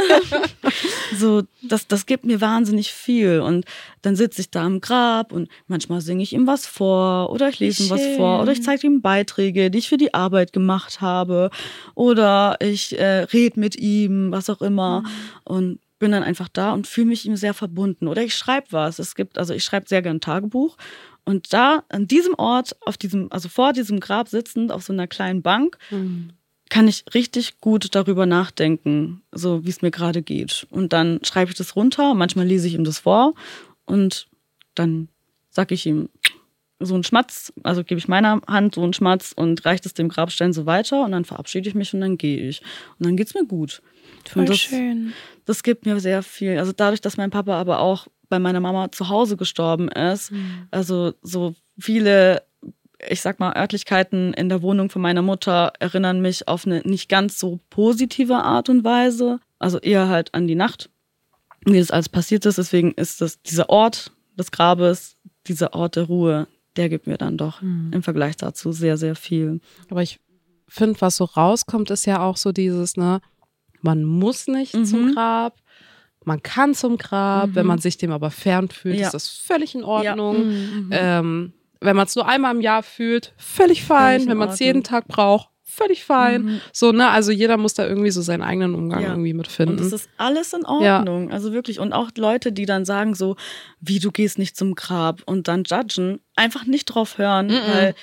S2: So, das, das gibt mir wahnsinnig viel. Und dann sitze ich da am Grab und manchmal singe ich ihm was vor oder ich lese ihm was vor oder ich zeige ihm Beiträge, die ich für die Arbeit gemacht habe oder ich äh, rede mit ihm, was auch immer. Mhm. Und bin dann einfach da und fühle mich ihm sehr verbunden. Oder ich schreibe was. Es gibt, also ich schreibe sehr gerne ein Tagebuch. Und da, an diesem Ort, auf diesem, also vor diesem Grab sitzend, auf so einer kleinen Bank, mhm. kann ich richtig gut darüber nachdenken, so wie es mir gerade geht. Und dann schreibe ich das runter, manchmal lese ich ihm das vor und dann sage ich ihm so einen Schmatz, also gebe ich meiner Hand so einen Schmatz und reiche es dem Grabstein so weiter und dann verabschiede ich mich und dann gehe ich. Und dann geht's mir gut.
S4: Voll
S2: das,
S4: schön.
S2: Das gibt mir sehr viel. Also dadurch, dass mein Papa aber auch bei meiner Mama zu Hause gestorben ist, mhm. also so viele, ich sag mal, Örtlichkeiten in der Wohnung von meiner Mutter erinnern mich auf eine nicht ganz so positive Art und Weise. Also eher halt an die Nacht, wie das alles passiert ist. Deswegen ist das dieser Ort des Grabes, dieser Ort der Ruhe, der gibt mir dann doch mhm. im Vergleich dazu sehr, sehr viel.
S3: Aber ich finde, was so rauskommt, ist ja auch so dieses, ne, man muss nicht mhm. zum Grab, man kann zum Grab, mhm. wenn man sich dem aber fern fühlt, ja. ist das völlig in Ordnung. Ja. Mhm. Ähm, wenn man es nur einmal im Jahr fühlt, völlig fein. Völlig wenn man es jeden Tag braucht, völlig fein. Mhm. So, ne, also jeder muss da irgendwie so seinen eigenen Umgang ja. irgendwie mitfinden.
S2: Und das ist alles in Ordnung. Ja. Also wirklich. Und auch Leute, die dann sagen so, wie, du gehst nicht zum Grab und dann judgen, einfach nicht drauf hören, mhm. weil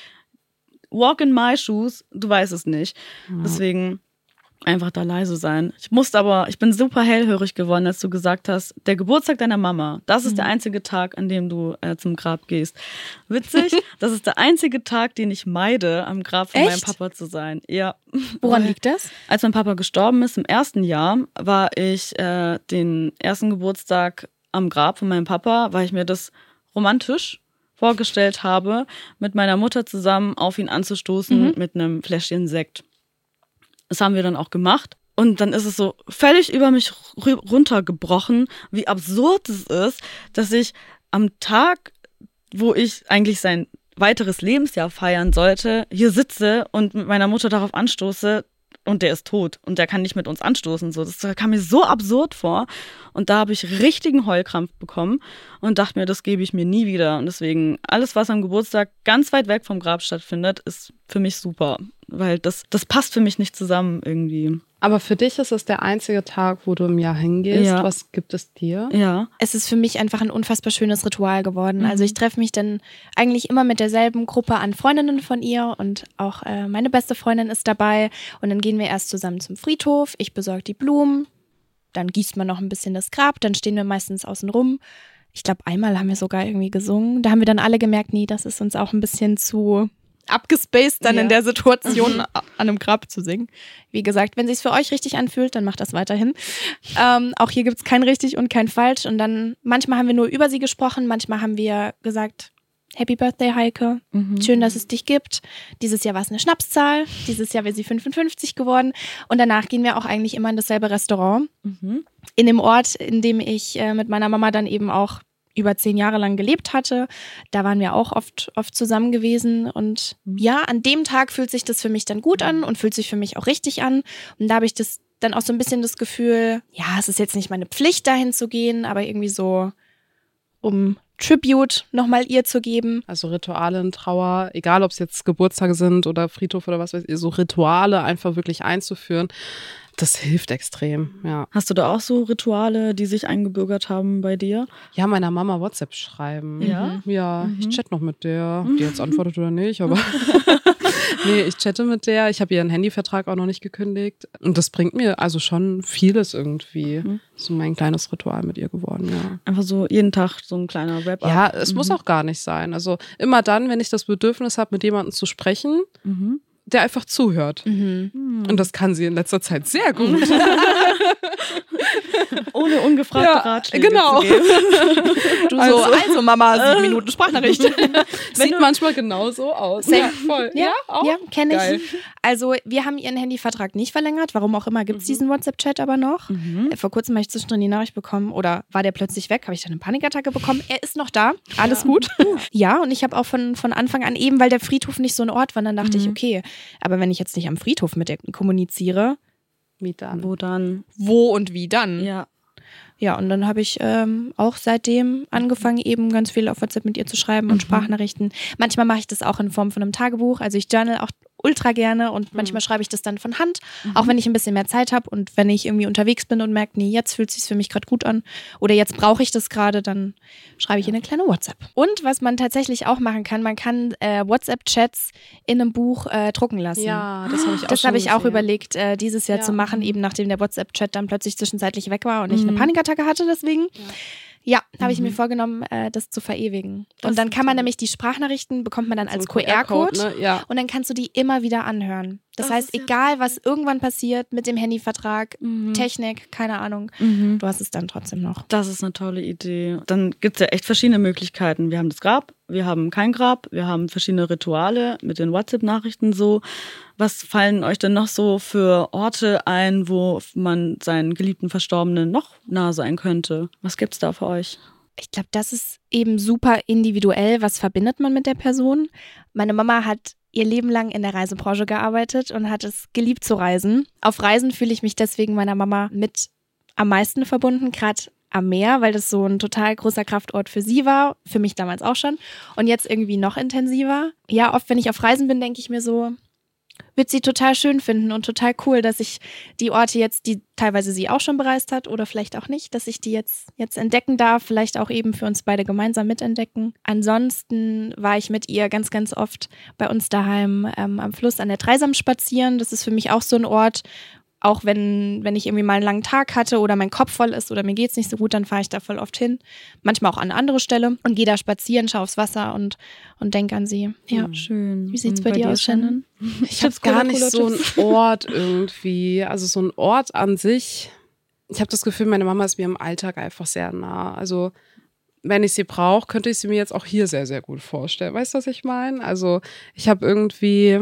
S2: walk in my shoes, du weißt es nicht. Ja. Deswegen einfach da leise sein. Ich musste aber, ich bin super hellhörig geworden, als du gesagt hast, der Geburtstag deiner Mama, das ist mhm. der einzige Tag, an dem du äh, zum Grab gehst. Witzig, das ist der einzige Tag, den ich meide, am Grab von
S4: Echt?
S2: meinem Papa zu sein. Ja.
S4: Woran liegt das?
S2: Als mein Papa gestorben ist, im ersten Jahr, war ich äh, den ersten Geburtstag am Grab von meinem Papa, weil ich mir das romantisch vorgestellt habe, mit meiner Mutter zusammen auf ihn anzustoßen mhm. mit einem Fläschchen Sekt. Das haben wir dann auch gemacht. Und dann ist es so völlig über mich runtergebrochen, wie absurd es ist, dass ich am Tag, wo ich eigentlich sein weiteres Lebensjahr feiern sollte, hier sitze und mit meiner Mutter darauf anstoße und der ist tot und der kann nicht mit uns anstoßen. So, das kam mir so absurd vor. Und da habe ich richtigen Heulkrampf bekommen und dachte mir, das gebe ich mir nie wieder. Und deswegen, alles, was am Geburtstag ganz weit weg vom Grab stattfindet, ist für mich super. Weil das, das passt für mich nicht zusammen irgendwie.
S3: Aber für dich ist es der einzige Tag, wo du im Jahr hingehst. Ja. Was gibt es dir?
S2: Ja.
S4: Es ist für mich einfach ein unfassbar schönes Ritual geworden. Mhm. Also ich treffe mich dann eigentlich immer mit derselben Gruppe an Freundinnen von ihr und auch äh, meine beste Freundin ist dabei. Und dann gehen wir erst zusammen zum Friedhof. Ich besorge die Blumen. Dann gießt man noch ein bisschen das Grab. Dann stehen wir meistens außen rum. Ich glaube, einmal haben wir sogar irgendwie gesungen. Da haben wir dann alle gemerkt, nee, das ist uns auch ein bisschen zu abgespaced, dann ja. in der Situation an einem Grab zu singen. Wie gesagt, wenn es sich für euch richtig anfühlt, dann macht das weiterhin. Ähm, auch hier gibt es kein richtig und kein falsch. Und dann, manchmal haben wir nur über sie gesprochen, manchmal haben wir gesagt, Happy Birthday, Heike. Mhm. Schön, dass es dich gibt. Dieses Jahr war es eine Schnapszahl. Dieses Jahr wäre sie fünfundfünfzig geworden. Und danach gehen wir auch eigentlich immer in dasselbe Restaurant. Mhm. In dem Ort, in dem ich äh, mit meiner Mama dann eben auch über zehn Jahre lang gelebt hatte. Da waren wir auch oft, oft zusammen gewesen. Und ja, an dem Tag fühlt sich das für mich dann gut an und fühlt sich für mich auch richtig an. Und da habe ich das dann auch so ein bisschen das Gefühl, ja, es ist jetzt nicht meine Pflicht, dahin zu gehen, aber irgendwie so, um Tribute nochmal ihr zu geben.
S3: Also Rituale in Trauer, egal ob es jetzt Geburtstage sind oder Friedhof oder was weiß ich, so Rituale einfach wirklich einzuführen, das hilft extrem, ja.
S2: Hast du da auch so Rituale, die sich eingebürgert haben bei dir?
S3: Ja, meiner Mama WhatsApp schreiben.
S2: Ja?
S3: Ja,
S2: Mhm.
S3: ich chatte noch mit der, ob die jetzt antwortet oder nicht, aber nee, ich chatte mit der. Ich habe ihren Handyvertrag auch noch nicht gekündigt. Und das bringt mir also schon vieles irgendwie.
S2: Mhm.
S3: So mein kleines Ritual mit ihr geworden, ja.
S2: Einfach so jeden Tag so ein kleiner Wrap-up.
S3: Ja, es
S2: Mhm.
S3: muss auch gar nicht sein. Also immer dann, wenn ich das Bedürfnis habe, mit jemandem zu sprechen,
S2: Mhm.
S3: der einfach zuhört.
S4: Mhm.
S3: Und das kann sie in letzter Zeit sehr gut.
S2: Ohne ungefragte
S3: Ja,
S2: Ratschläge
S3: genau.
S2: zu geben.
S4: Du so, also Mama, sieben Minuten Sprachnachricht.
S3: Sieht manchmal genauso aus.
S4: Same.
S3: Ja, voll.
S4: Ja,
S3: auch?
S4: ja, kenne
S3: Geil.
S4: ich. Also wir haben ihren Handyvertrag nicht verlängert, warum auch immer, gibt es diesen WhatsApp-Chat aber noch.
S2: Mhm.
S4: Äh, Vor kurzem habe ich zwischendrin die Nachricht bekommen oder war der plötzlich weg, habe ich dann eine Panikattacke bekommen. Er ist noch da, alles gut. Ja, und ich habe auch von, von Anfang an, eben weil der Friedhof nicht so ein Ort war, dann dachte
S2: Mhm.
S4: ich, okay, aber wenn ich jetzt nicht am Friedhof mit der kommuniziere,
S3: Wie dann?
S2: Wo dann?
S4: wo und wie dann?
S2: Ja.
S4: Ja, und dann habe ich ähm, auch seitdem angefangen, eben ganz viel auf WhatsApp mit ihr zu schreiben und Sprachnachrichten. Manchmal mache ich das auch in Form von einem Tagebuch. Also ich journal auch ultra gerne und manchmal schreibe ich das dann von Hand, auch wenn ich ein bisschen mehr Zeit habe und wenn ich irgendwie unterwegs bin und merke, nee, jetzt fühlt es sich für mich gerade gut an oder jetzt brauche ich das gerade, dann schreibe ich in eine kleine WhatsApp. Und was man tatsächlich auch machen kann, man kann äh, WhatsApp-Chats in einem Buch äh, drucken lassen.
S3: Ja, das habe ich auch
S4: Das
S3: schon
S4: habe ich auch
S3: gesehen.
S4: überlegt, äh, dieses Jahr
S3: Ja.
S4: zu machen, eben nachdem der WhatsApp-Chat dann plötzlich zwischenzeitlich weg war und ich eine
S2: Mhm.
S4: Panikattacke hatte deswegen. Ja, habe ich
S2: Mhm.
S4: mir vorgenommen, äh, das zu verewigen.
S2: Das
S4: Und dann
S2: ist
S4: kann man
S2: toll.
S4: nämlich die Sprachnachrichten, bekommt man dann
S3: So
S4: als
S3: ein
S4: Q R-Code.
S3: Ne? Ja.
S4: Und dann kannst du die immer wieder anhören. Das,
S2: Das
S4: heißt,
S2: ist ja
S4: egal was irgendwann passiert mit dem Handyvertrag,
S2: Mhm.
S4: Technik, keine Ahnung,
S2: Mhm.
S4: du hast es dann trotzdem noch.
S2: Das ist eine tolle Idee. Dann gibt es ja echt verschiedene Möglichkeiten. Wir haben das Grab, wir haben kein Grab, wir haben verschiedene Rituale mit den WhatsApp-Nachrichten so. Was fallen euch denn noch so für Orte ein, wo man seinen geliebten Verstorbenen noch nah sein könnte? Was gibt's da für euch?
S4: Ich glaube, das ist eben super individuell. Was verbindet man mit der Person? Meine Mama hat ihr Leben lang in der Reisebranche gearbeitet und hat es geliebt zu reisen. Auf Reisen fühle ich mich deswegen meiner Mama mit am meisten verbunden, gerade am Meer, weil das so ein total großer Kraftort für sie war, für mich damals auch schon und jetzt irgendwie noch intensiver. Ja, oft, wenn ich auf Reisen bin, denke ich mir so, wird sie total schön finden und total cool, dass ich die Orte jetzt, die teilweise sie auch schon bereist hat oder vielleicht auch nicht, dass ich die jetzt, jetzt entdecken darf, vielleicht auch eben für uns beide gemeinsam mitentdecken. Ansonsten war ich mit ihr ganz, ganz oft bei uns daheim ähm, am Fluss an der Dreisam spazieren. Das ist für mich auch so ein Ort, auch wenn, wenn ich irgendwie mal einen langen Tag hatte oder mein Kopf voll ist oder mir geht's nicht so gut, dann fahre ich da voll oft hin. Manchmal auch an eine andere Stelle und gehe da spazieren, schaue aufs Wasser und, und denke an sie. Ja.
S2: Schön.
S4: Wie sieht's
S2: Und
S4: bei dir aus, Shannon?
S3: Ich habe gar nicht so einen Ort irgendwie, also so ein Ort an sich. Ich habe das Gefühl, meine Mama ist mir im Alltag einfach sehr nah. Also wenn ich sie brauche, könnte ich sie mir jetzt auch hier sehr, sehr gut vorstellen. Weißt du, was ich meine? Also ich habe irgendwie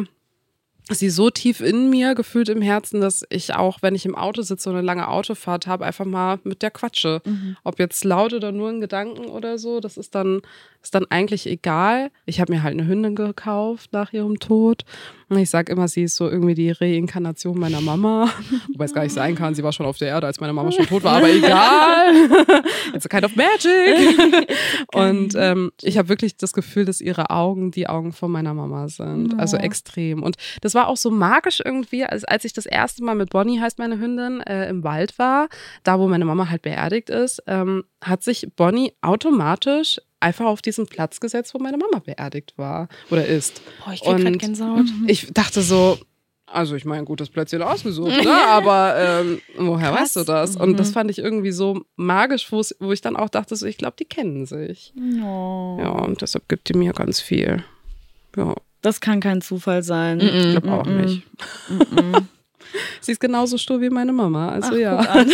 S3: sie so tief in mir gefühlt im Herzen, dass ich auch, wenn ich im Auto sitze und eine lange Autofahrt habe, einfach mal mit der quatsche.
S2: Mhm.
S3: Ob jetzt laut oder nur in Gedanken oder so, das ist dann, ist dann eigentlich egal. Ich habe mir halt eine Hündin gekauft nach ihrem Tod. Und ich sage immer, sie ist so irgendwie die Reinkarnation meiner Mama. Wobei es gar nicht sein kann, sie war schon auf der Erde, als meine Mama schon tot war, aber egal. It's a kind of magic. Und ähm, ich habe wirklich das Gefühl, dass ihre Augen die Augen von meiner Mama sind. Also extrem. Und das war auch so magisch irgendwie, als, als ich das erste Mal mit Bonnie, heißt meine Hündin, äh, im Wald war, da wo meine Mama halt beerdigt ist, ähm, hat sich Bonnie automatisch einfach auf diesen Platz gesetzt, wo meine Mama beerdigt war oder ist.
S4: Boah, ich krieg grad
S3: Und
S4: Gänsehaut.
S3: ich dachte so, also ich meine, gutes Plätzchen ausgesucht, ne? Aber ähm, woher
S4: Krass.
S3: weißt du das? Und das fand ich irgendwie so magisch, wo es- wo ich dann auch dachte, so, ich glaube, die kennen sich.
S2: Oh.
S3: Ja, und deshalb gibt die mir ganz viel. Ja,
S2: Das kann kein Zufall sein.
S3: ich glaube auch
S2: Mm-mm.
S3: nicht.
S2: Mm-mm.
S3: Sie ist genauso stur wie meine Mama. Also
S2: Ach,
S3: ja.
S2: guck an.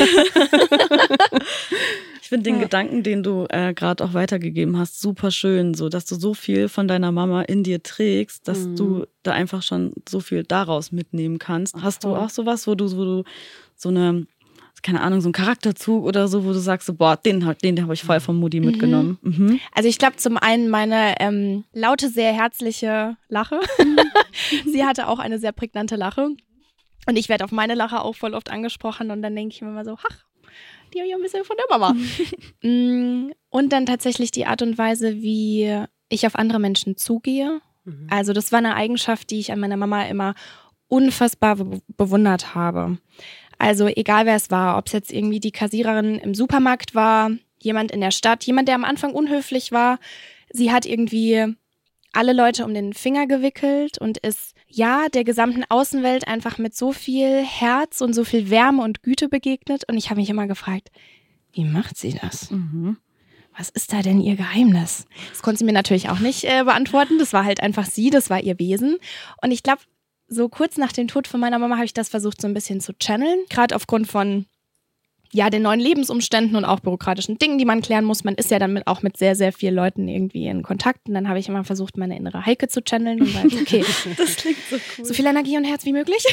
S2: Ich finde den Gedanken, den du äh, gerade auch weitergegeben hast, super schön, so dass du so viel von deiner Mama in dir trägst, dass
S3: Mhm.
S2: du da einfach schon so viel daraus mitnehmen kannst. Hast du
S3: voll.
S2: auch sowas, wo du, wo du so eine, keine Ahnung, so einen Charakterzug oder so, wo du sagst, so, boah, den, hab- den habe ich voll von Mutti mitgenommen. Mhm.
S4: Also ich glaube zum einen meine ähm, laute, sehr herzliche Lache. Sie hatte auch eine sehr prägnante Lache. Und ich werde auf meine Lache auch voll oft angesprochen und dann denke ich mir immer so, ach, die habe ich ein bisschen von der Mama. Und dann tatsächlich die Art und Weise, wie ich auf andere Menschen zugehe. Mhm. Also das war eine Eigenschaft, die ich an meiner Mama immer unfassbar be- bewundert habe. Also egal wer es war, ob es jetzt irgendwie die Kassiererin im Supermarkt war, jemand in der Stadt, jemand, der am Anfang unhöflich war. Sie hat irgendwie alle Leute um den Finger gewickelt und ist ja der gesamten Außenwelt einfach mit so viel Herz und so viel Wärme und Güte begegnet. Und ich habe mich immer gefragt, wie macht sie das? Mhm. Was ist da denn ihr Geheimnis? Das konnte sie mir natürlich auch nicht äh, beantworten. Das war halt einfach sie, das war ihr Wesen. Und ich glaube, so kurz nach dem Tod von meiner Mama habe ich das versucht, so ein bisschen zu channeln. Gerade aufgrund von ja, den neuen Lebensumständen und auch bürokratischen Dingen, die man klären muss. Man ist ja dann mit, auch mit sehr, sehr vielen Leuten irgendwie in Kontakt. Und dann habe ich immer versucht, meine innere Heike zu channeln und war okay,
S2: das klingt so cool.
S4: So viel Energie und Herz wie möglich.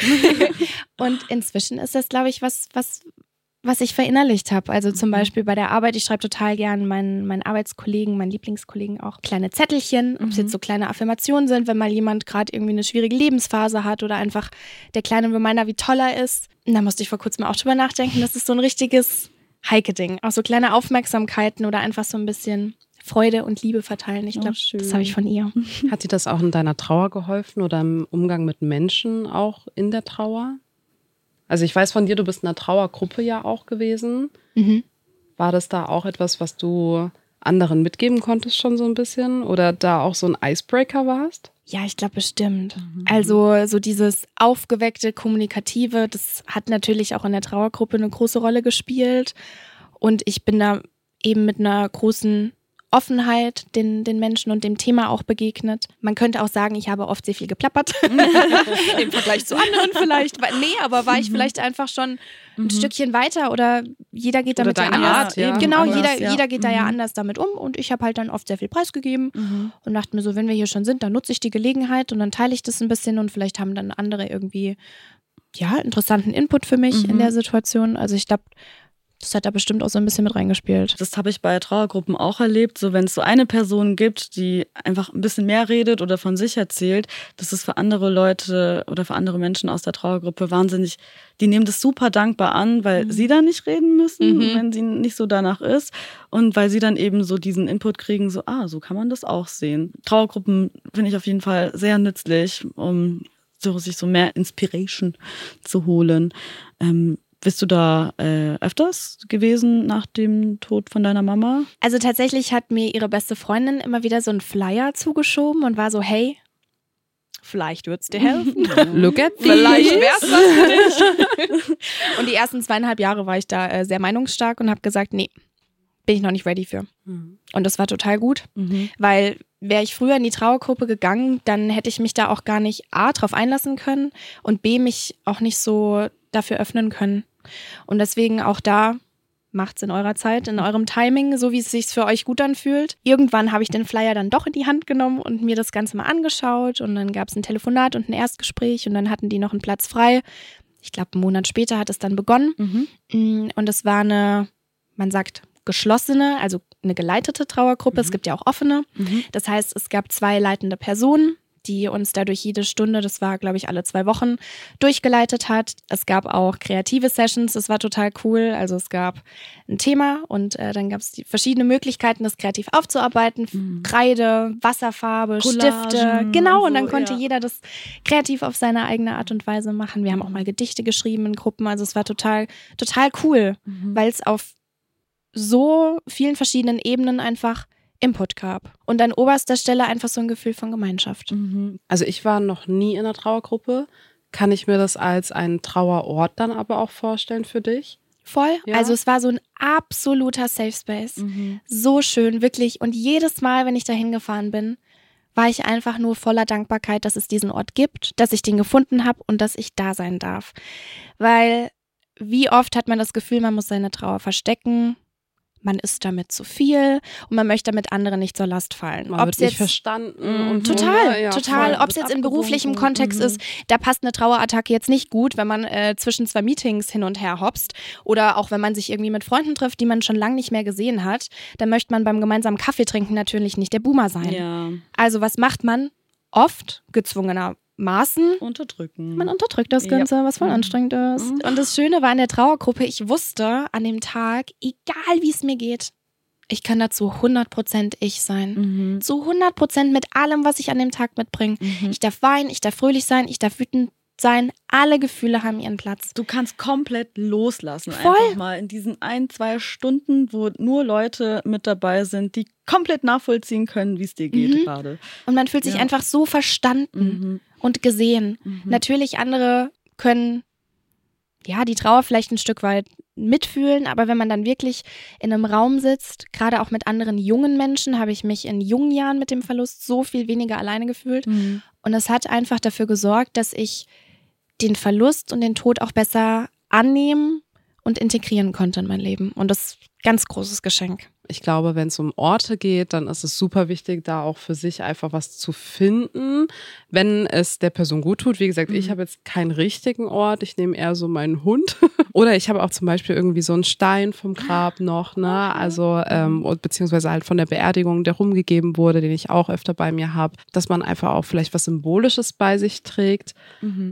S4: Und inzwischen ist das, glaube ich, was, was, was ich verinnerlicht habe. Also zum Beispiel bei der Arbeit, ich schreibe total gern meinen, meinen Arbeitskollegen, meinen Lieblingskollegen auch kleine Zettelchen, ob es
S2: Mhm.
S4: jetzt so kleine Affirmationen sind, wenn mal jemand gerade irgendwie eine schwierige Lebensphase hat oder einfach der kleine Reminder, wie toll er ist. Und da musste ich vor kurzem auch drüber nachdenken, das ist so ein richtiges Heike-Ding. Auch so kleine Aufmerksamkeiten oder einfach so ein bisschen Freude und Liebe verteilen. Ich glaube,
S2: schön.
S4: das habe ich von ihr.
S3: Hat dir das auch in deiner Trauer geholfen oder im Umgang mit Menschen auch in der Trauer? Also ich weiß von dir, du bist in einer Trauergruppe ja auch gewesen.
S4: Mhm.
S3: War das da auch etwas, was du anderen mitgeben konntest schon so ein bisschen? Oder da auch so ein Icebreaker warst?
S4: Ja, ich glaube bestimmt. Also so dieses aufgeweckte, kommunikative, das hat natürlich auch in der Trauergruppe eine große Rolle gespielt. Und ich bin da eben mit einer großen Offenheit den, den Menschen und dem Thema auch begegnet. Man könnte auch sagen, ich habe oft sehr viel geplappert. Im Vergleich zu anderen vielleicht. Nee, aber war ich vielleicht einfach schon ein mhm. Stückchen weiter oder jeder geht damit
S3: oder
S4: ja
S3: deine
S4: anders.
S3: Art, ja.
S4: Genau,
S2: anders,
S4: jeder,
S2: ja.
S4: jeder geht da ja
S2: Mhm.
S4: anders damit um und ich habe halt dann oft sehr viel preisgegeben
S2: Mhm.
S4: und dachte mir so, wenn wir hier schon sind, dann nutze ich die Gelegenheit und dann teile ich das ein bisschen und vielleicht haben dann andere irgendwie ja, interessanten Input für mich
S2: Mhm.
S4: in der Situation. Also ich glaube, das hat da bestimmt auch so ein bisschen mit reingespielt.
S2: Das habe ich bei Trauergruppen auch erlebt. So, wenn es so eine Person gibt, die einfach ein bisschen mehr redet oder von sich erzählt, das ist für andere Leute oder für andere Menschen aus der Trauergruppe wahnsinnig, die nehmen das super dankbar an, weil
S4: Mhm.
S2: sie da nicht reden müssen,
S4: Mhm.
S2: wenn sie nicht so danach ist. Und weil sie dann eben so diesen Input kriegen, so, ah, so kann man das auch sehen. Trauergruppen finde ich auf jeden Fall sehr nützlich, um so, sich so mehr Inspiration zu holen. Ähm, Bist du da äh, öfters gewesen nach dem Tod von deiner Mama?
S4: Also tatsächlich hat mir ihre beste Freundin immer wieder so einen Flyer zugeschoben und war so, hey, vielleicht wird's dir helfen.
S3: Look at
S4: Vielleicht wär's was für dich. Und die ersten zweieinhalb Jahre war ich da äh, sehr meinungsstark und habe gesagt, nee, bin ich noch nicht ready für. Und das war total gut,
S2: Mhm.
S4: weil wäre ich früher in die Trauergruppe gegangen, dann hätte ich mich da auch gar nicht A, drauf einlassen können und B, mich auch nicht so dafür öffnen können. Und deswegen auch da, macht's in eurer Zeit, in eurem Timing, so wie es sich für euch gut anfühlt. Irgendwann habe ich den Flyer dann doch in die Hand genommen und mir das Ganze mal angeschaut und dann gab es ein Telefonat und ein Erstgespräch und dann hatten die noch einen Platz frei. Ich glaube, einen Monat später hat es dann begonnen
S2: Mhm.
S4: und es war eine, man sagt, geschlossene, also eine geleitete Trauergruppe. Es gibt ja auch offene.
S2: Mhm.
S4: Das heißt, es gab zwei leitende Personen, die uns dadurch jede Stunde, das war, glaube ich, alle zwei Wochen, durchgeleitet hat. Es gab auch kreative Sessions, das war total cool. Also es gab ein Thema und äh, dann gab es die verschiedene Möglichkeiten, das kreativ aufzuarbeiten.
S2: Mhm.
S4: Kreide, Wasserfarbe,
S2: Collagen
S4: Stifte. Genau, und dann
S2: so,
S4: konnte
S2: ja.
S4: jeder das kreativ auf seine eigene Art und Weise machen. Wir haben auch mal Gedichte geschrieben in Gruppen. Also es war total, total cool,
S2: Mhm.
S4: weil es auf so vielen verschiedenen Ebenen einfach Input gab. Und an oberster Stelle einfach so ein Gefühl von Gemeinschaft.
S2: Mhm.
S3: Also ich war noch nie in einer Trauergruppe. Kann ich mir das als einen Trauerort dann aber auch vorstellen für dich?
S4: Voll.
S3: Ja.
S4: Also es war so ein absoluter Safe Space.
S2: Mhm.
S4: So schön, wirklich. Und jedes Mal, wenn ich da hingefahren bin, war ich einfach nur voller Dankbarkeit, dass es diesen Ort gibt, dass ich den gefunden habe und dass ich da sein darf. Weil wie oft hat man das Gefühl, man muss seine Trauer verstecken, man ist damit zu viel und man möchte damit anderen nicht zur Last fallen.
S3: Man
S4: Ob's
S3: wird nicht
S4: jetzt
S3: verstanden.
S2: Mhm.
S3: Und
S4: Total,
S3: ja,
S4: total.
S3: voll.
S4: Ob es jetzt in
S2: abgewunken.
S4: beruflichem Kontext
S2: Mhm.
S4: ist, da passt eine Trauerattacke jetzt nicht gut, wenn man äh, zwischen zwei Meetings hin und her hopst oder auch wenn man sich irgendwie mit Freunden trifft, die man schon lange nicht mehr gesehen hat, dann möchte man beim gemeinsamen Kaffee trinken natürlich nicht der Boomer sein.
S2: Ja.
S4: Also was macht man? Oft, gezwungener Maßen
S2: Unterdrücken.
S4: Man unterdrückt das Ganze, ja. was voll anstrengend ist. Und das Schöne war in der Trauergruppe, ich wusste an dem Tag, egal wie es mir geht, ich kann dazu hundert Prozent ich sein.
S2: Mhm.
S4: Zu hundert Prozent mit allem, was ich an dem Tag mitbringe.
S2: Mhm.
S4: Ich darf weinen, ich darf fröhlich sein, ich darf wütend sein. Alle Gefühle haben ihren Platz.
S2: Du kannst komplett loslassen.
S4: Voll.
S2: Einfach mal in diesen ein, zwei Stunden, wo nur Leute mit dabei sind, die komplett nachvollziehen können, wie es dir geht
S4: Mhm.
S2: gerade.
S4: Und man fühlt sich
S2: Ja.
S4: einfach so verstanden
S2: Mhm.
S4: und gesehen.
S2: Mhm.
S4: Natürlich, andere können ja die Trauer vielleicht ein Stück weit mitfühlen, aber wenn man dann wirklich in einem Raum sitzt, gerade auch mit anderen jungen Menschen, habe ich mich in jungen Jahren mit dem Verlust so viel weniger alleine gefühlt.
S2: Mhm.
S4: Und es hat einfach dafür gesorgt, dass ich den Verlust und den Tod auch besser annehmen und integrieren konnte in mein Leben. Und das ist ein ganz großes Geschenk.
S3: Ich glaube, wenn es um Orte geht, dann ist es super wichtig, da auch für sich einfach was zu finden, wenn es der Person gut tut. Wie gesagt,
S2: Mhm.
S3: ich habe jetzt keinen richtigen Ort, ich nehme eher so meinen Hund. Oder ich habe auch zum Beispiel irgendwie so einen Stein vom Grab noch, ne? Also ähm, und beziehungsweise halt von der Beerdigung, der rumgegeben wurde, den ich auch öfter bei mir habe, dass man einfach auch vielleicht was Symbolisches bei sich trägt.
S2: Mhm.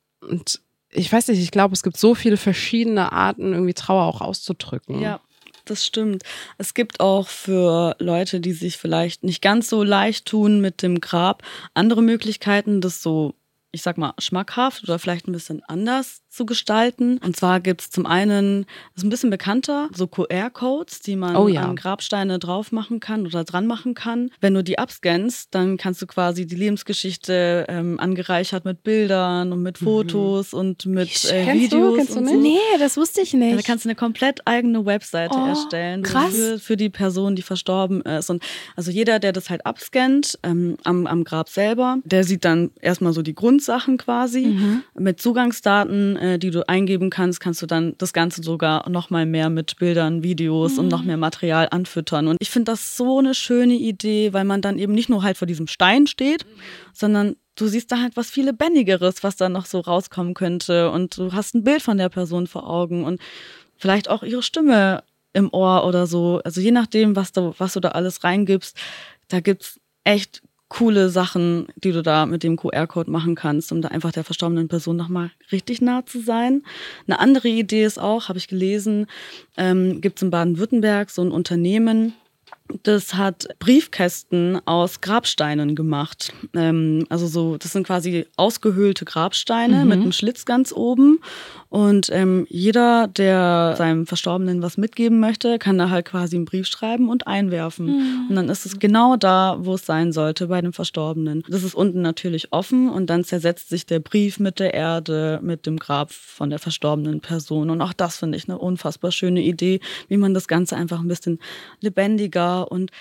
S3: Und ich weiß nicht, ich glaube, es gibt so viele verschiedene Arten, irgendwie Trauer auch auszudrücken.
S2: Ja, das stimmt. Es gibt auch für Leute, die sich vielleicht nicht ganz so leicht tun mit dem Grab, andere Möglichkeiten, das so, ich sag mal, schmackhaft oder vielleicht ein bisschen anders zu gestalten. Und zwar gibt es zum einen, das ist ein bisschen bekannter, so Q R-Codes, die man
S3: Oh ja.
S2: an Grabsteine drauf machen kann oder dran machen kann. Wenn du die abscannst, dann kannst du quasi die Lebensgeschichte ähm, angereichert mit Bildern und mit Fotos und mit äh,
S3: Kennst du?
S2: Videos.
S3: Kennst du
S2: und
S3: nicht?
S2: so.
S4: Nee, das wusste ich nicht.
S2: Da kannst du eine komplett eigene Webseite
S4: Oh,
S2: erstellen
S4: krass.
S2: Für, für die Person, die verstorben ist. Und also jeder, der das halt abscannt ähm, am, am Grab selber, der sieht dann erstmal so die Grundsachen quasi.
S4: Mhm.
S2: Mit Zugangsdaten, äh, die du eingeben kannst, kannst du dann das Ganze sogar noch mal mehr mit Bildern, Videos und noch mehr Material anfüttern. Und ich finde das so eine schöne Idee, weil man dann eben nicht nur halt vor diesem Stein steht, sondern du siehst da halt was viel Lebendigeres, was da noch so rauskommen könnte. Und du hast ein Bild von der Person vor Augen und vielleicht auch ihre Stimme im Ohr oder so. Also je nachdem, was du, was du da alles reingibst, da gibt's echt coole Sachen, die du da mit dem Q R-Code machen kannst, um da einfach der verstorbenen Person nochmal richtig nah zu sein. Eine andere Idee ist auch, habe ich gelesen, ähm, gibt es in Baden-Württemberg so ein Unternehmen, das hat Briefkästen aus Grabsteinen gemacht. Ähm, also so, das sind quasi ausgehöhlte Grabsteine
S3: Mhm.
S2: mit einem Schlitz ganz oben. Und ähm, jeder, der seinem Verstorbenen was mitgeben möchte, kann da halt quasi einen Brief schreiben und einwerfen.
S4: Mhm.
S2: Und dann ist es genau da, wo es sein sollte, bei dem Verstorbenen. Das ist unten natürlich offen und dann zersetzt sich der Brief mit der Erde, mit dem Grab von der verstorbenen Person. Und auch das finde ich eine unfassbar schöne Idee, wie man das Ganze einfach ein bisschen lebendiger und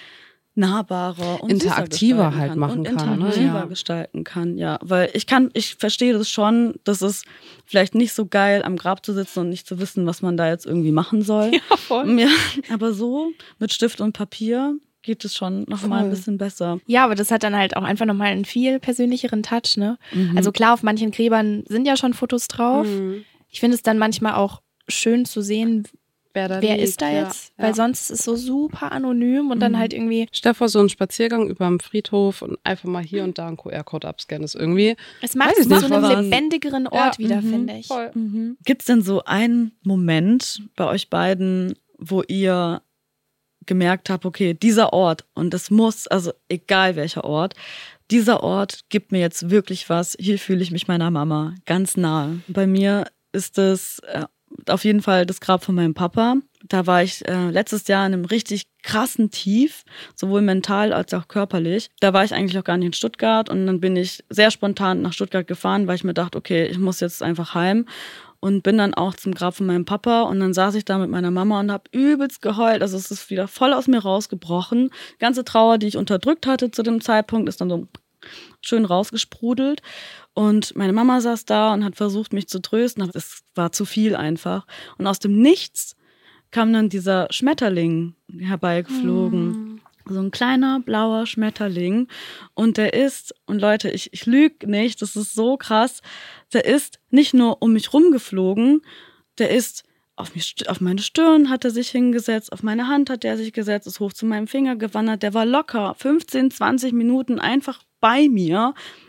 S2: nahbarer und
S3: Interaktiver
S2: süßer gestalten
S3: halt
S2: kann
S3: machen
S2: und
S3: kann, ne?
S2: interaktiver
S3: Ja.
S2: gestalten kann, ja, weil ich kann, ich verstehe das schon, dass es vielleicht nicht so geil am Grab zu sitzen und nicht zu wissen, was man da jetzt irgendwie machen soll.
S3: Ja, voll.
S2: Ja, aber so mit Stift und Papier geht es schon noch mal ein
S3: Voll.
S2: bisschen besser.
S4: Ja, aber das hat dann halt auch einfach nochmal einen viel persönlicheren Touch, ne?
S2: Mhm.
S4: Also klar, auf manchen Gräbern sind ja schon Fotos drauf.
S3: Mhm.
S4: Ich finde es dann manchmal auch schön zu sehen,
S3: Wer, da
S4: wer
S3: liegt,
S4: ist da
S3: ja.
S4: jetzt?
S3: Ja.
S4: Weil sonst ist es so super anonym und dann
S2: Mhm.
S4: halt irgendwie,
S3: Stell dir vor, so einen Spaziergang über dem Friedhof und einfach mal hier und da einen Q R-Code abscannen ist irgendwie.
S4: es macht
S3: Weiß
S4: es
S3: ich
S4: zu
S3: nicht,
S4: einem
S3: was-
S4: lebendigeren Ort
S3: Ja,
S4: wieder,
S2: mhm,
S4: finde ich.
S3: Voll.
S2: Mhm. Gibt es denn so einen Moment bei euch beiden, wo ihr gemerkt habt, okay, dieser Ort, und es muss, also egal welcher Ort, dieser Ort gibt mir jetzt wirklich was, hier fühle ich mich meiner Mama ganz nahe. Bei mir ist es äh, auf jeden Fall das Grab von meinem Papa. Da war ich äh, letztes Jahr in einem richtig krassen Tief, sowohl mental als auch körperlich. Da war ich eigentlich auch gar nicht in Stuttgart und dann bin ich sehr spontan nach Stuttgart gefahren, weil ich mir dachte, okay, ich muss jetzt einfach heim. Und bin dann auch zum Grab von meinem Papa und dann saß ich da mit meiner Mama und habe übelst geheult. Also es ist wieder voll aus mir rausgebrochen. Die ganze Trauer, die ich unterdrückt hatte zu dem Zeitpunkt, ist dann so schön rausgesprudelt. Und meine Mama saß da und hat versucht, mich zu trösten, aber es war zu viel einfach. Und aus dem Nichts kam dann dieser Schmetterling herbeigeflogen. So ein kleiner blauer Schmetterling. Und der ist, und Leute, ich, ich lüge nicht, das ist so krass, der ist nicht nur um mich rumgeflogen, der ist auf, mich, auf meine Stirn hat er sich hingesetzt, auf meine Hand hat er sich gesetzt, ist hoch zu meinem Finger gewandert. Der war locker fünfzehn, zwanzig Minuten einfach bei mir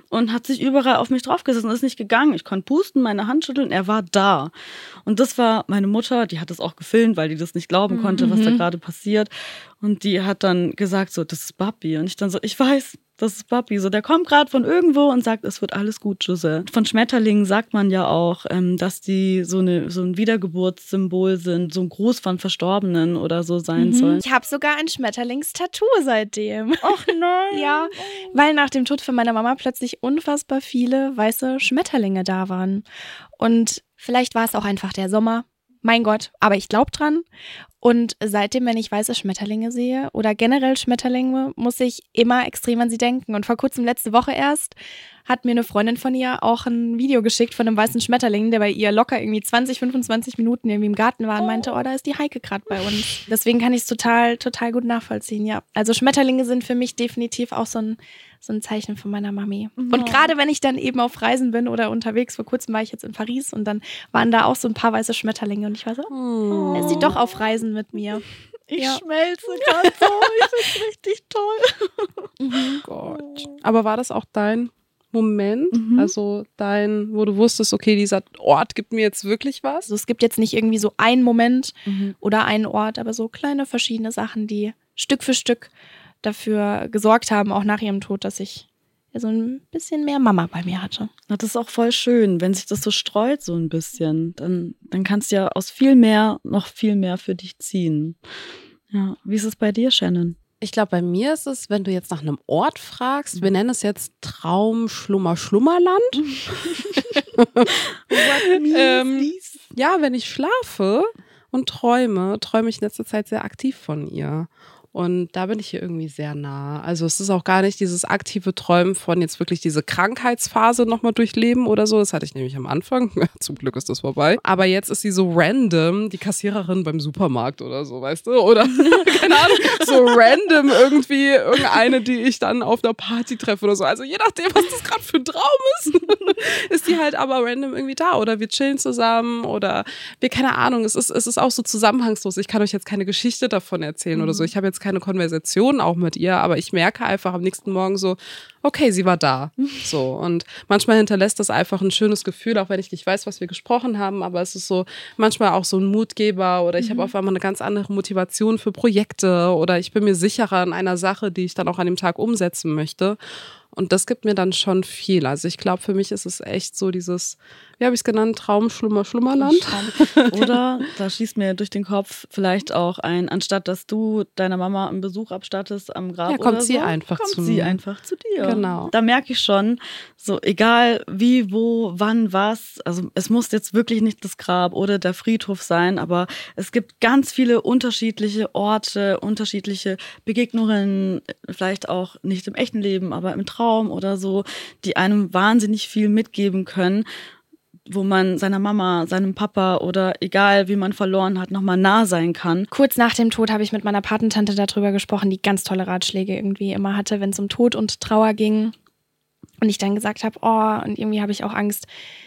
S2: und hat sich überall auf mich draufgesetzt und ist nicht gegangen. Ich konnte pusten, meine Hand schütteln, er war da. Und das war meine Mutter, die hat das auch gefilmt, weil die das nicht glauben konnte, mhm. was da gerade passiert. Und die hat dann gesagt so, das ist Papi. Und ich dann so, ich weiß, das ist Papi. So, der kommt gerade von irgendwo und sagt, es wird alles gut, Jose. Von Schmetterlingen sagt man ja auch, ähm, dass die so, eine, so ein Wiedergeburtssymbol sind, so ein Gruß von Verstorbenen oder so sein
S4: mhm.
S2: sollen.
S4: Ich habe sogar ein Schmetterlingstattoo seitdem.
S2: Ach nein.
S4: Ja, weil nach dem Tod von meiner Mama plötzlich unfassbar viele weiße Schmetterlinge da waren. Und vielleicht war es auch einfach der Sommer. Mein Gott, aber ich glaube dran. Und seitdem, wenn ich weiße Schmetterlinge sehe oder generell Schmetterlinge, muss ich immer extrem an sie denken. Und vor kurzem, letzte Woche erst, hat mir eine Freundin von ihr auch ein Video geschickt von einem weißen Schmetterling, der bei ihr locker irgendwie zwanzig, fünfundzwanzig Minuten irgendwie im Garten war und meinte, oh, da ist die Heike gerade bei uns. Deswegen kann ich es total, total gut nachvollziehen, ja. Also Schmetterlinge sind für mich definitiv auch so ein, so ein Zeichen von meiner Mami. Mhm. Und gerade wenn ich dann eben auf Reisen bin oder unterwegs, vor kurzem war ich jetzt in Paris und dann waren da auch so ein paar weiße Schmetterlinge und ich war so, oh, ist sie doch auf Reisen mit mir.
S2: Ich
S4: ja.
S2: schmelze gerade so, ich finde richtig toll.
S3: Mhm. Gott. Aber war das auch dein Moment, mhm. also dein, wo du wusstest, okay, dieser Ort gibt mir jetzt wirklich was?
S4: Also es gibt jetzt nicht irgendwie so einen Moment mhm. oder einen Ort, aber so kleine verschiedene Sachen, die Stück für Stück dafür gesorgt haben, auch nach ihrem Tod, dass ich ja so ein bisschen mehr Mama bei mir hatte.
S2: Das ist auch voll schön, wenn sich das so streut so ein bisschen, dann, dann kannst du ja aus viel mehr noch viel mehr für dich ziehen. Ja, wie ist es bei dir, Shannon?
S3: Ich glaube, bei mir ist es, wenn du jetzt nach einem Ort fragst, wir nennen es jetzt Traum, Schlummer, Schlummerland. ähm, ja, wenn ich schlafe und träume, träume ich in letzter Zeit sehr aktiv von ihr. Und da bin ich hier irgendwie sehr nah. Also es ist auch gar nicht dieses aktive Träumen von jetzt wirklich diese Krankheitsphase nochmal durchleben oder so. Das hatte ich nämlich am Anfang. Zum Glück ist das vorbei. Aber jetzt ist sie so random, die Kassiererin beim Supermarkt oder so, weißt du? Oder, keine Ahnung, so random irgendwie irgendeine, die ich dann auf einer Party treffe oder so. Also je nachdem, was das gerade für ein Traum ist, ist die halt aber random irgendwie da. Oder wir chillen zusammen oder wir, keine Ahnung, es ist, es ist auch so zusammenhangslos. Ich kann euch jetzt keine Geschichte davon erzählen mhm. oder so. Ich habe jetzt keine Konversation auch mit ihr, aber ich merke einfach am nächsten Morgen so, okay, sie war da. So. Und manchmal hinterlässt das einfach ein schönes Gefühl, auch wenn ich nicht weiß, was wir gesprochen haben, aber es ist so manchmal auch so ein Mutgeber oder ich mhm. habe auf einmal eine ganz andere Motivation für Projekte oder ich bin mir sicherer in einer Sache, die ich dann auch an dem Tag umsetzen möchte. Und das gibt mir dann schon viel. Also ich glaube, für mich ist es echt so dieses, wie habe ich es genannt, Traum, Schlummer, Schlummerland.
S2: Oder, da schießt mir durch den Kopf vielleicht auch ein, anstatt dass du deiner Mama einen Besuch abstattest am Grab
S3: ja, kommt
S2: oder
S3: sie
S2: so,
S3: einfach
S2: kommt
S3: zu
S2: sie
S3: mir.
S2: einfach zu dir.
S3: Genau.
S2: Da merke ich schon, so egal wie, wo, wann, was, also es muss jetzt wirklich nicht das Grab oder der Friedhof sein, aber es gibt ganz viele unterschiedliche Orte, unterschiedliche Begegnungen, vielleicht auch nicht im echten Leben, aber im Traum oder so, die einem wahnsinnig viel mitgeben können, wo man seiner Mama, seinem Papa oder egal, wie man verloren hat, nochmal nah sein kann.
S4: Kurz nach dem Tod habe ich mit meiner Patentante darüber gesprochen, die ganz tolle Ratschläge irgendwie immer hatte, wenn es um Tod und Trauer ging. Und ich dann gesagt habe, oh, und irgendwie habe ich auch Angst,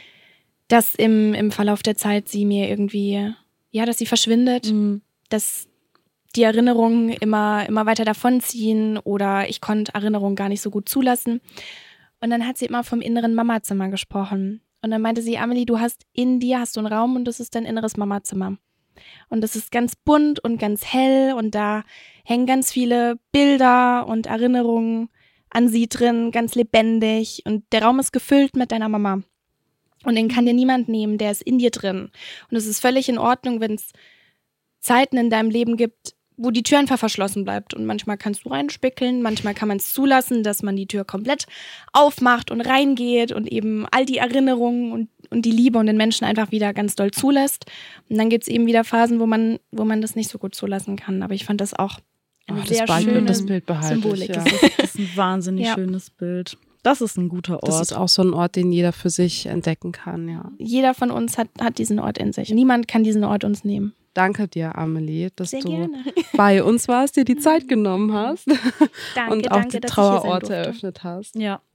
S4: dass im, im Verlauf der Zeit sie mir irgendwie, ja, dass sie verschwindet, mhm. dass die Erinnerungen immer, immer weiter davonziehen oder ich konnte Erinnerungen gar nicht so gut zulassen. Und dann hat sie immer vom inneren Mamazimmer gesprochen. Und dann meinte sie, Amelie, du hast in dir, hast du einen Raum und das ist dein inneres Mamazimmer. Und das ist ganz bunt und ganz hell und da hängen ganz viele Bilder und Erinnerungen an sie drin, ganz lebendig. Und der Raum ist gefüllt mit deiner Mama. Und den kann dir niemand nehmen, der ist in dir drin. Und es ist völlig in Ordnung, wenn es Zeiten in deinem Leben gibt, wo die Tür einfach verschlossen bleibt. Und manchmal kannst du reinspickeln, manchmal kann man es zulassen, dass man die Tür komplett aufmacht und reingeht und eben all die Erinnerungen und, und die Liebe und den Menschen einfach wieder ganz doll zulässt. Und dann gibt es eben wieder Phasen, wo man, wo man das nicht so gut zulassen kann. Aber ich fand das auch eine
S3: oh,
S4: sehr
S3: das
S4: schöne
S3: das Bild
S4: Symbolik.
S3: Ich, ja.
S2: Das, ist, das ist ein wahnsinnig ja. schönes Bild. Das ist ein guter Ort.
S3: Das ist auch so ein Ort, den jeder für sich entdecken kann, ja.
S4: Jeder von uns hat, hat diesen Ort in sich. Niemand kann diesen Ort uns nehmen.
S3: Danke dir, Amelie, dass
S4: Sehr
S3: du
S4: gerne.
S3: bei uns warst, dir die Zeit genommen hast
S4: Danke,
S3: und auch
S4: danke,
S3: die
S4: dass ich hier sein
S3: Trauerorte
S4: durfte.
S3: eröffnet hast.
S2: Ja.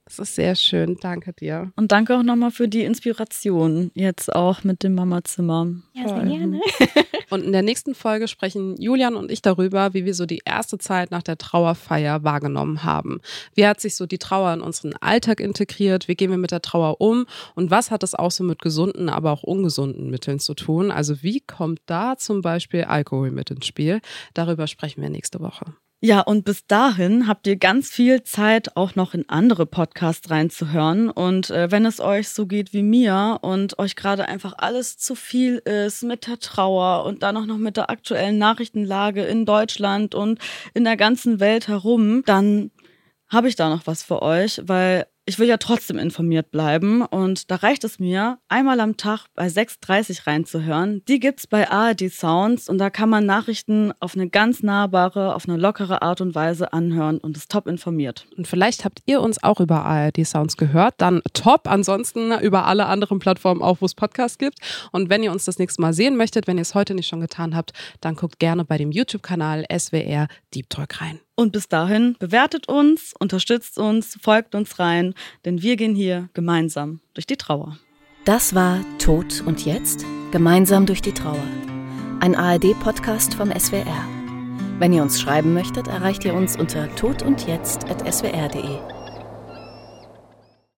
S3: Das ist sehr schön, danke dir.
S2: Und danke auch nochmal für die Inspiration, jetzt auch mit dem Mamazimmer.
S4: Ja, sehr gerne.
S3: Und in der nächsten Folge sprechen Julian und ich darüber, wie wir so die erste Zeit nach der Trauerfeier wahrgenommen haben. Wie hat sich so die Trauer in unseren Alltag integriert? Wie gehen wir mit der Trauer um? Und was hat es auch so mit gesunden, aber auch ungesunden Mitteln zu tun? Also wie kommt da zum Beispiel Alkohol mit ins Spiel? Darüber sprechen wir nächste Woche.
S2: Ja, und bis dahin habt ihr ganz viel Zeit, auch noch in andere Podcasts reinzuhören. Und äh, wenn es euch so geht wie mir und euch gerade einfach alles zu viel ist mit der Trauer und dann auch noch mit der aktuellen Nachrichtenlage in Deutschland und in der ganzen Welt herum, dann habe ich da noch was für euch, weil ich will ja trotzdem informiert bleiben und da reicht es mir, einmal am Tag bei sechs Uhr dreißig reinzuhören. Die gibt's bei A R D Sounds und da kann man Nachrichten auf eine ganz nahbare, auf eine lockere Art und Weise anhören und ist top informiert.
S3: Und vielleicht habt ihr uns auch über A R D Sounds gehört, dann top. Ansonsten über alle anderen Plattformen auch, wo es Podcasts gibt. Und wenn ihr uns das nächste Mal sehen möchtet, wenn ihr es heute nicht schon getan habt, dann guckt gerne bei dem YouTube-Kanal S W R Deep Talk rein.
S2: Und bis dahin bewertet uns, unterstützt uns, folgt uns rein, denn wir gehen hier gemeinsam durch die Trauer.
S1: Das war Tod und Jetzt? Gemeinsam durch die Trauer. Ein A R D-Podcast vom S W R. Wenn ihr uns schreiben möchtet, erreicht ihr uns unter todundjetzt at s w r punkt d e.